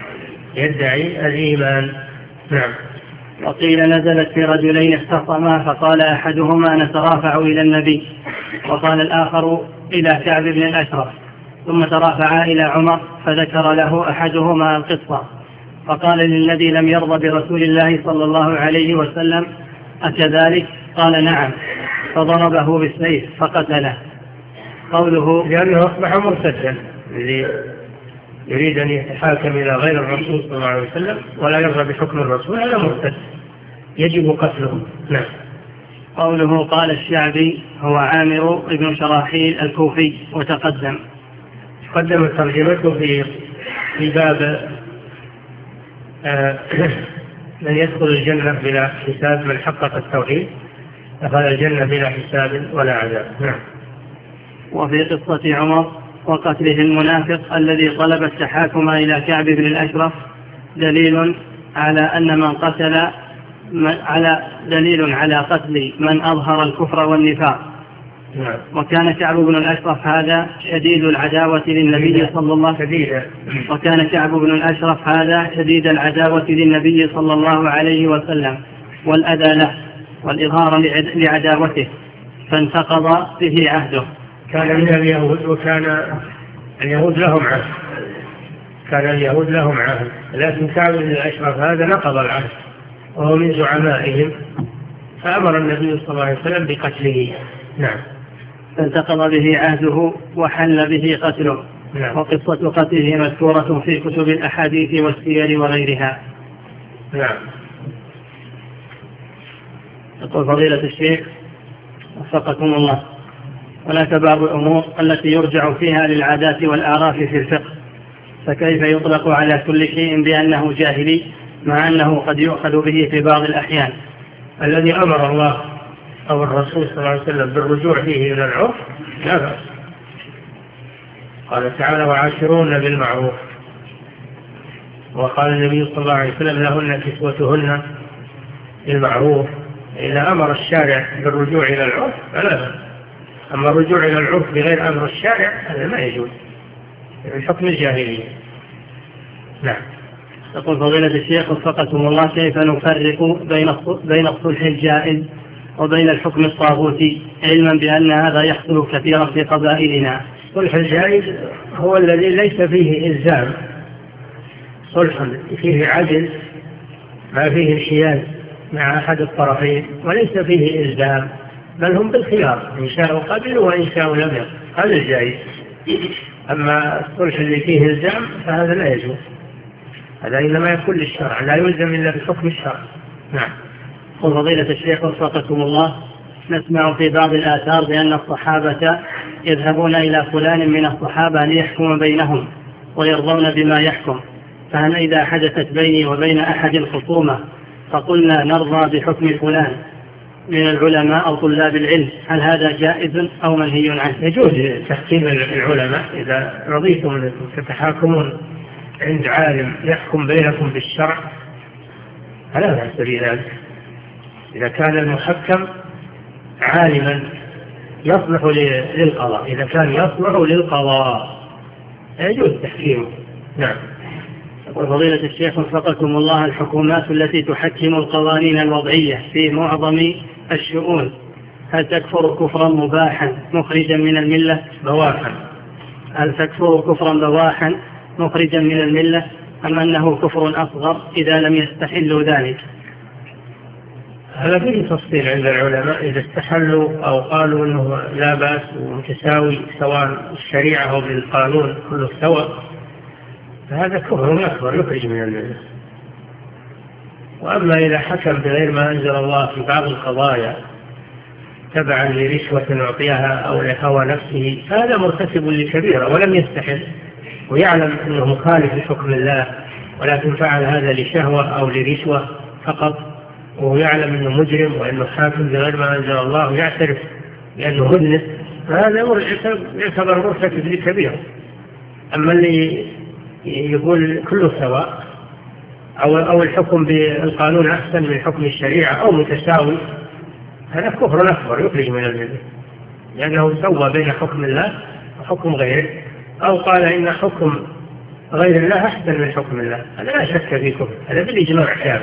يدعي الإيمان. نعم. وقيل نزلت في رجلين اختصما، فقال أحدهما نترافع إلى النبي، وقال الآخر إلى كعب بن الأشرف، ثم ترافعا إلى عمر فذكر له أحدهما القصة، فقال للذي لم يرضى برسول الله صلى الله عليه وسلم: أكذلك؟ قال: نعم، فضربه بالسيف فقتله. قوله لأنه أصبح مرتدا، الذي يريد أن يتحاكم إلى غير الرسول صلى الله عليه وسلم ولا يرضى بحكم الرسول هذا مرتد يجب قتله. نعم. قوله قال الشعبي هو عامر بن شراحيل الكوفي، وتقدم قدم ترجمته في في باب آه من يدخل الجنة بلا حساب، من حقق التوحيد دخل الجنة بلا حساب ولا عذاب. نعم. وفي قصة عمر وقتله المنافق الذي طلب التحاكم إلى كعب بن الأشرف دليل على أن من قتل على دليل على قتل من أظهر الكفر والنفاق. نعم. وكان كعب بن الأشرف هذا شديد العداوة للنبي صلى الله عليه وسلم وكان كعب بن الأشرف هذا شديد العداوة للنبي صلى الله عليه وسلم والأذى له والإظهار لعداوته، فانتقض به عهده. كان من اليهود، وكان اليهود لهم عهد، كان اليهود لهم عهد، لكن كعب بن الأشرف هذا نقض العهد وهو من زعمائهم، فأمر النبي صلى الله عليه وسلم بقتله. نعم. فانتقض به عهده وحل به قتله. نعم. وقصة قتله مذكورة في كتب الأحاديث والسير وغيرها. نعم. يقول فضيلة الشيخ وفقكم الله: هناك بعض الأمور التي يرجع فيها للعادات والآراف في الفقه، فكيف يطلق على كل شيء بأنه جاهلي مع أنه قد يؤخذ به في بعض الأحيان؟ الذي أمر الله أو الرسول صلى الله عليه وسلم بالرجوع فيه إلى العرف لا بأس. قال تعالى: وعاشرون بالمعروف، وقال النبي صلى الله عليه وسلم: لهن كسوتهن بالمعروف. إذا أمر الشارع بالرجوع إلى العرف فلا بأس. أما الرجوع إلى العرف بغير أمر الشارع هذا ما يجوز، الحكم الجاهلية. نعم. يقول فضيلة الشيخ وفقكم الله كيف نفرق بين بين الصلح الجائز وبين الحكم الطاغوتي علما بأن هذا يحصل كثيرا في قبائلنا؟ الصلح الجائز هو الذي ليس فيه إلزام، صلح فيه عدل ما فيه انحياز مع أحد الطرفين وليس فيه إلزام، بل هم بالخيار إن شاءوا قبلوا وإن شاءوا لم يقبلوا، هذا الجائز. أما الصلح اللي فيه إلزام فهذا لا يجوز، هذا إنما يكون للشرع لا يلزم إلا بحكم الشرع. نعم. وفضيلة الشيخ وفقكم الله نسمع في بعض الآثار بأن الصحابة يذهبون إلى فلان من الصحابة ليحكم بينهم ويرضون بما يحكم، فهل إذا حدثت بيني وبين أحد الخصومة فقلنا نرضى بحكم فلان من العلماء أو طلاب العلم، هل هذا جائز أو منهي عنه؟ يجوز تحكيم العلماء إذا رضيتم أن تتحاكمون عند عالم يحكم بينكم بالشرع فلا بأس بذلك، إذا كان المحكم عالما يصلح للقضاء، إذا كان يصلح للقضاء يجوز تحكيمه. نعم. وفضيلة الشيخ وفقكم الله الحكومات التي تحكم القوانين الوضعية في معظم الشؤون هل تكفر كفرا مباحا مخرجا من الملة بواحا؟ هل تكفر كفرا بواحا مخرجا من الملة أم أنه كفر أصغر إذا لم يستحلوا ذلك؟ هذا فيه تفصيل عند العلماء، إذا استحلوا أو قالوا أنه لا بأس ومتساوي سواء الشريعة أو بالقانون كله سواء فهذا كفر أكبر يخرج من الملة. وأما إذا حكم بغير ما أنزل الله في بعض القضايا تبعا لرشوة أعطيها أو لهوى نفسه فهذا مرتكب لكبيرة ولم يستحل ويعلم أنه مخالف لحكم الله، ولكن فعل هذا لشهوة أو لرشوة فقط ويعلم أنه مجرم وأنه حاكم بغير ما أنزل الله ويعترف بأنه مذنب، فهذا يعتبر مرتكب لكبيرة. أما اللي يقول كله سواء أو أو الحكم بالقانون أحسن من حكم الشريعة أو متساوي هذا كفر أكبر يخرج من الملة، لأنه سوى بين حكم الله وحكم غيره، أو قال إن حكم غير الله أحسن من حكم الله، هذا لا شك في كفر، هذا بالإجماع كامل.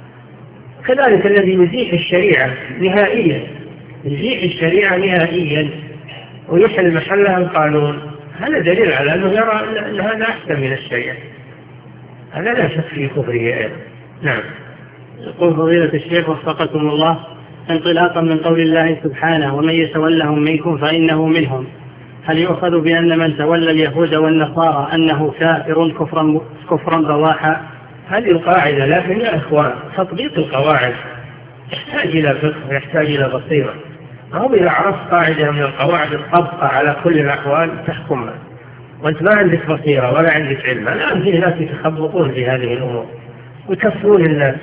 كذلك الذي يزيح الشريعة نهائيا يزيح الشريعة نهائيا ويحل محلها القانون هذا دليل على أنه يرى أن هذا أحسن من الشريعة، هذا لا شك في كفره أيضا. نعم. يقول فضيلة الشيخ وفقكم الله انطلاقا من قول الله سبحانه ومن يتولهم منكم فإنه منهم، هل يؤخذ بأن من تولى اليهود والنصارى أنه كافر كفرا, كفرا بواحا؟ هذه القاعدة، لكن يا إخوان تطبيق القواعد يحتاج إلى فقه ويحتاج إلى بصيرة، أو إذا عرفت قاعدة من القواعد الطبقة على كل الأحوال تحكمها وأنت ما عندك بصيرة ولا عندك علم. الآن في ناس يتخبطون في هذه الأمور ويكفرون الناس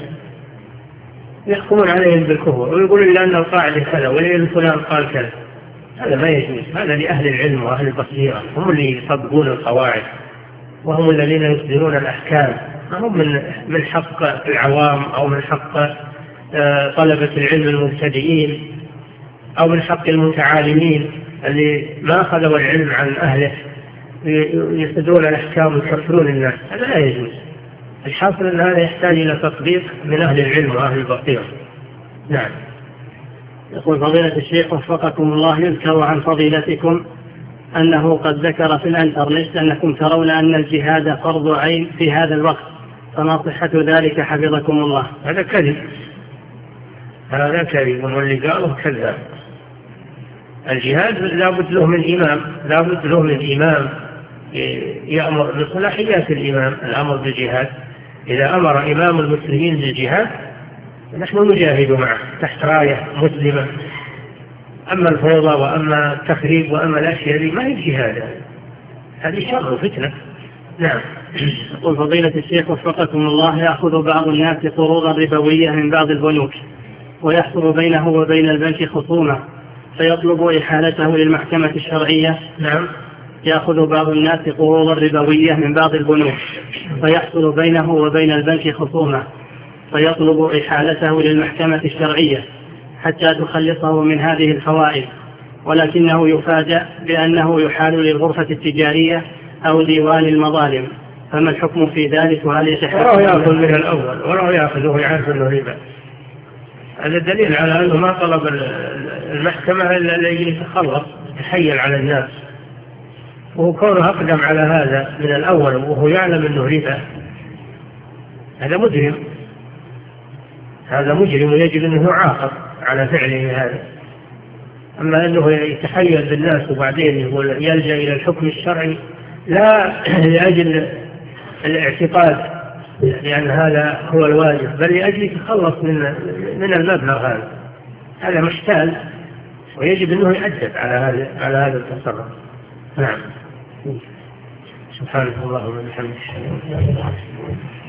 يحكمون عليهم بالكفر ويقولون لأن القاعدة كذا ولأن فلان قال كذا، هذا ما يجوز، هذا لأهل العلم وأهل البصيرة هم اللي يطبقون القواعد وهم الذين يصدرون الأحكام، ما هم من من حق العوام أو من حق طلبة العلم المبتدئين أو من حق المتعالمين اللي ما أخذوا العلم عن أهله يصدرون الأحكام ويكفرون الناس، هذا لا يجوز. الحاصل أن هذا يحتاج إلى تطبيق من أهل العلم وأهل البصيرة. نعم. يقول فضيلة الشيخ وفقكم الله يذكر عن فضيلتكم أنه قد ذكر في الانترنت أنكم ترون أن الجهاد فرض عين في هذا الوقت، فما صحة ذلك حفظكم الله؟ هذا كذب، هذا كذب واللي قاله كذاب. الجهاد لابد له من إمام، لابد له من إمام يأمر بصلاحيات الإمام الأمر بالجهاد. إذا أمر إمام المسلمين بالجهاد نحن نجاهد معه تحت راية مسلمة. أما الفوضى وأما التخريب وأما الأشياء دي ما هي جهاد، هذه شر وفتنة. نعم. يقول فضيلة الشيخ وفقكم الله يأخذ بعض الناس قروضا ربوية من بعض البنوك ويحصل بينه وبين البنك خصومة فيطلب إحالته للمحكمة الشرعية. نعم. يأخذ بعض الناس قروضا ربوية من بعض البنوك فيحصل بينه وبين البنك خصومة فيطلب إحالته للمحكمة الشرعية حتى تخلصه من هذه الفوائد، ولكنه يفاجأ بأنه يحال للغرفة التجارية أو ديوان المظالم، فما الحكم في ذلك؟ وهل يتحقق ولا يأخذ من الأول ولا يأخذه يعرف أنه ربا. هذا دليل على أنه ما طلب المحكمة إلا لأجل يتخلص يتحيل على الناس، وهو كونه أقدم على هذا من الأول وهو يعلم أنه ربا، هذا مجرم، هذا مجرم ويجب أنه يعاقب على فعله هذا. أما أنه يتحيل بالناس وبعدين يقول يلجأ إلى الحكم الشرعي لا لأجل الاعتقاد لأن هذا هو الواجب، بل لأجل يتخلص من من المبلغ هذا، هذا محتال ويجب أنه يؤدب على هذا على هذا التصرف. نعم. سبحانك اللهم وبحمدك.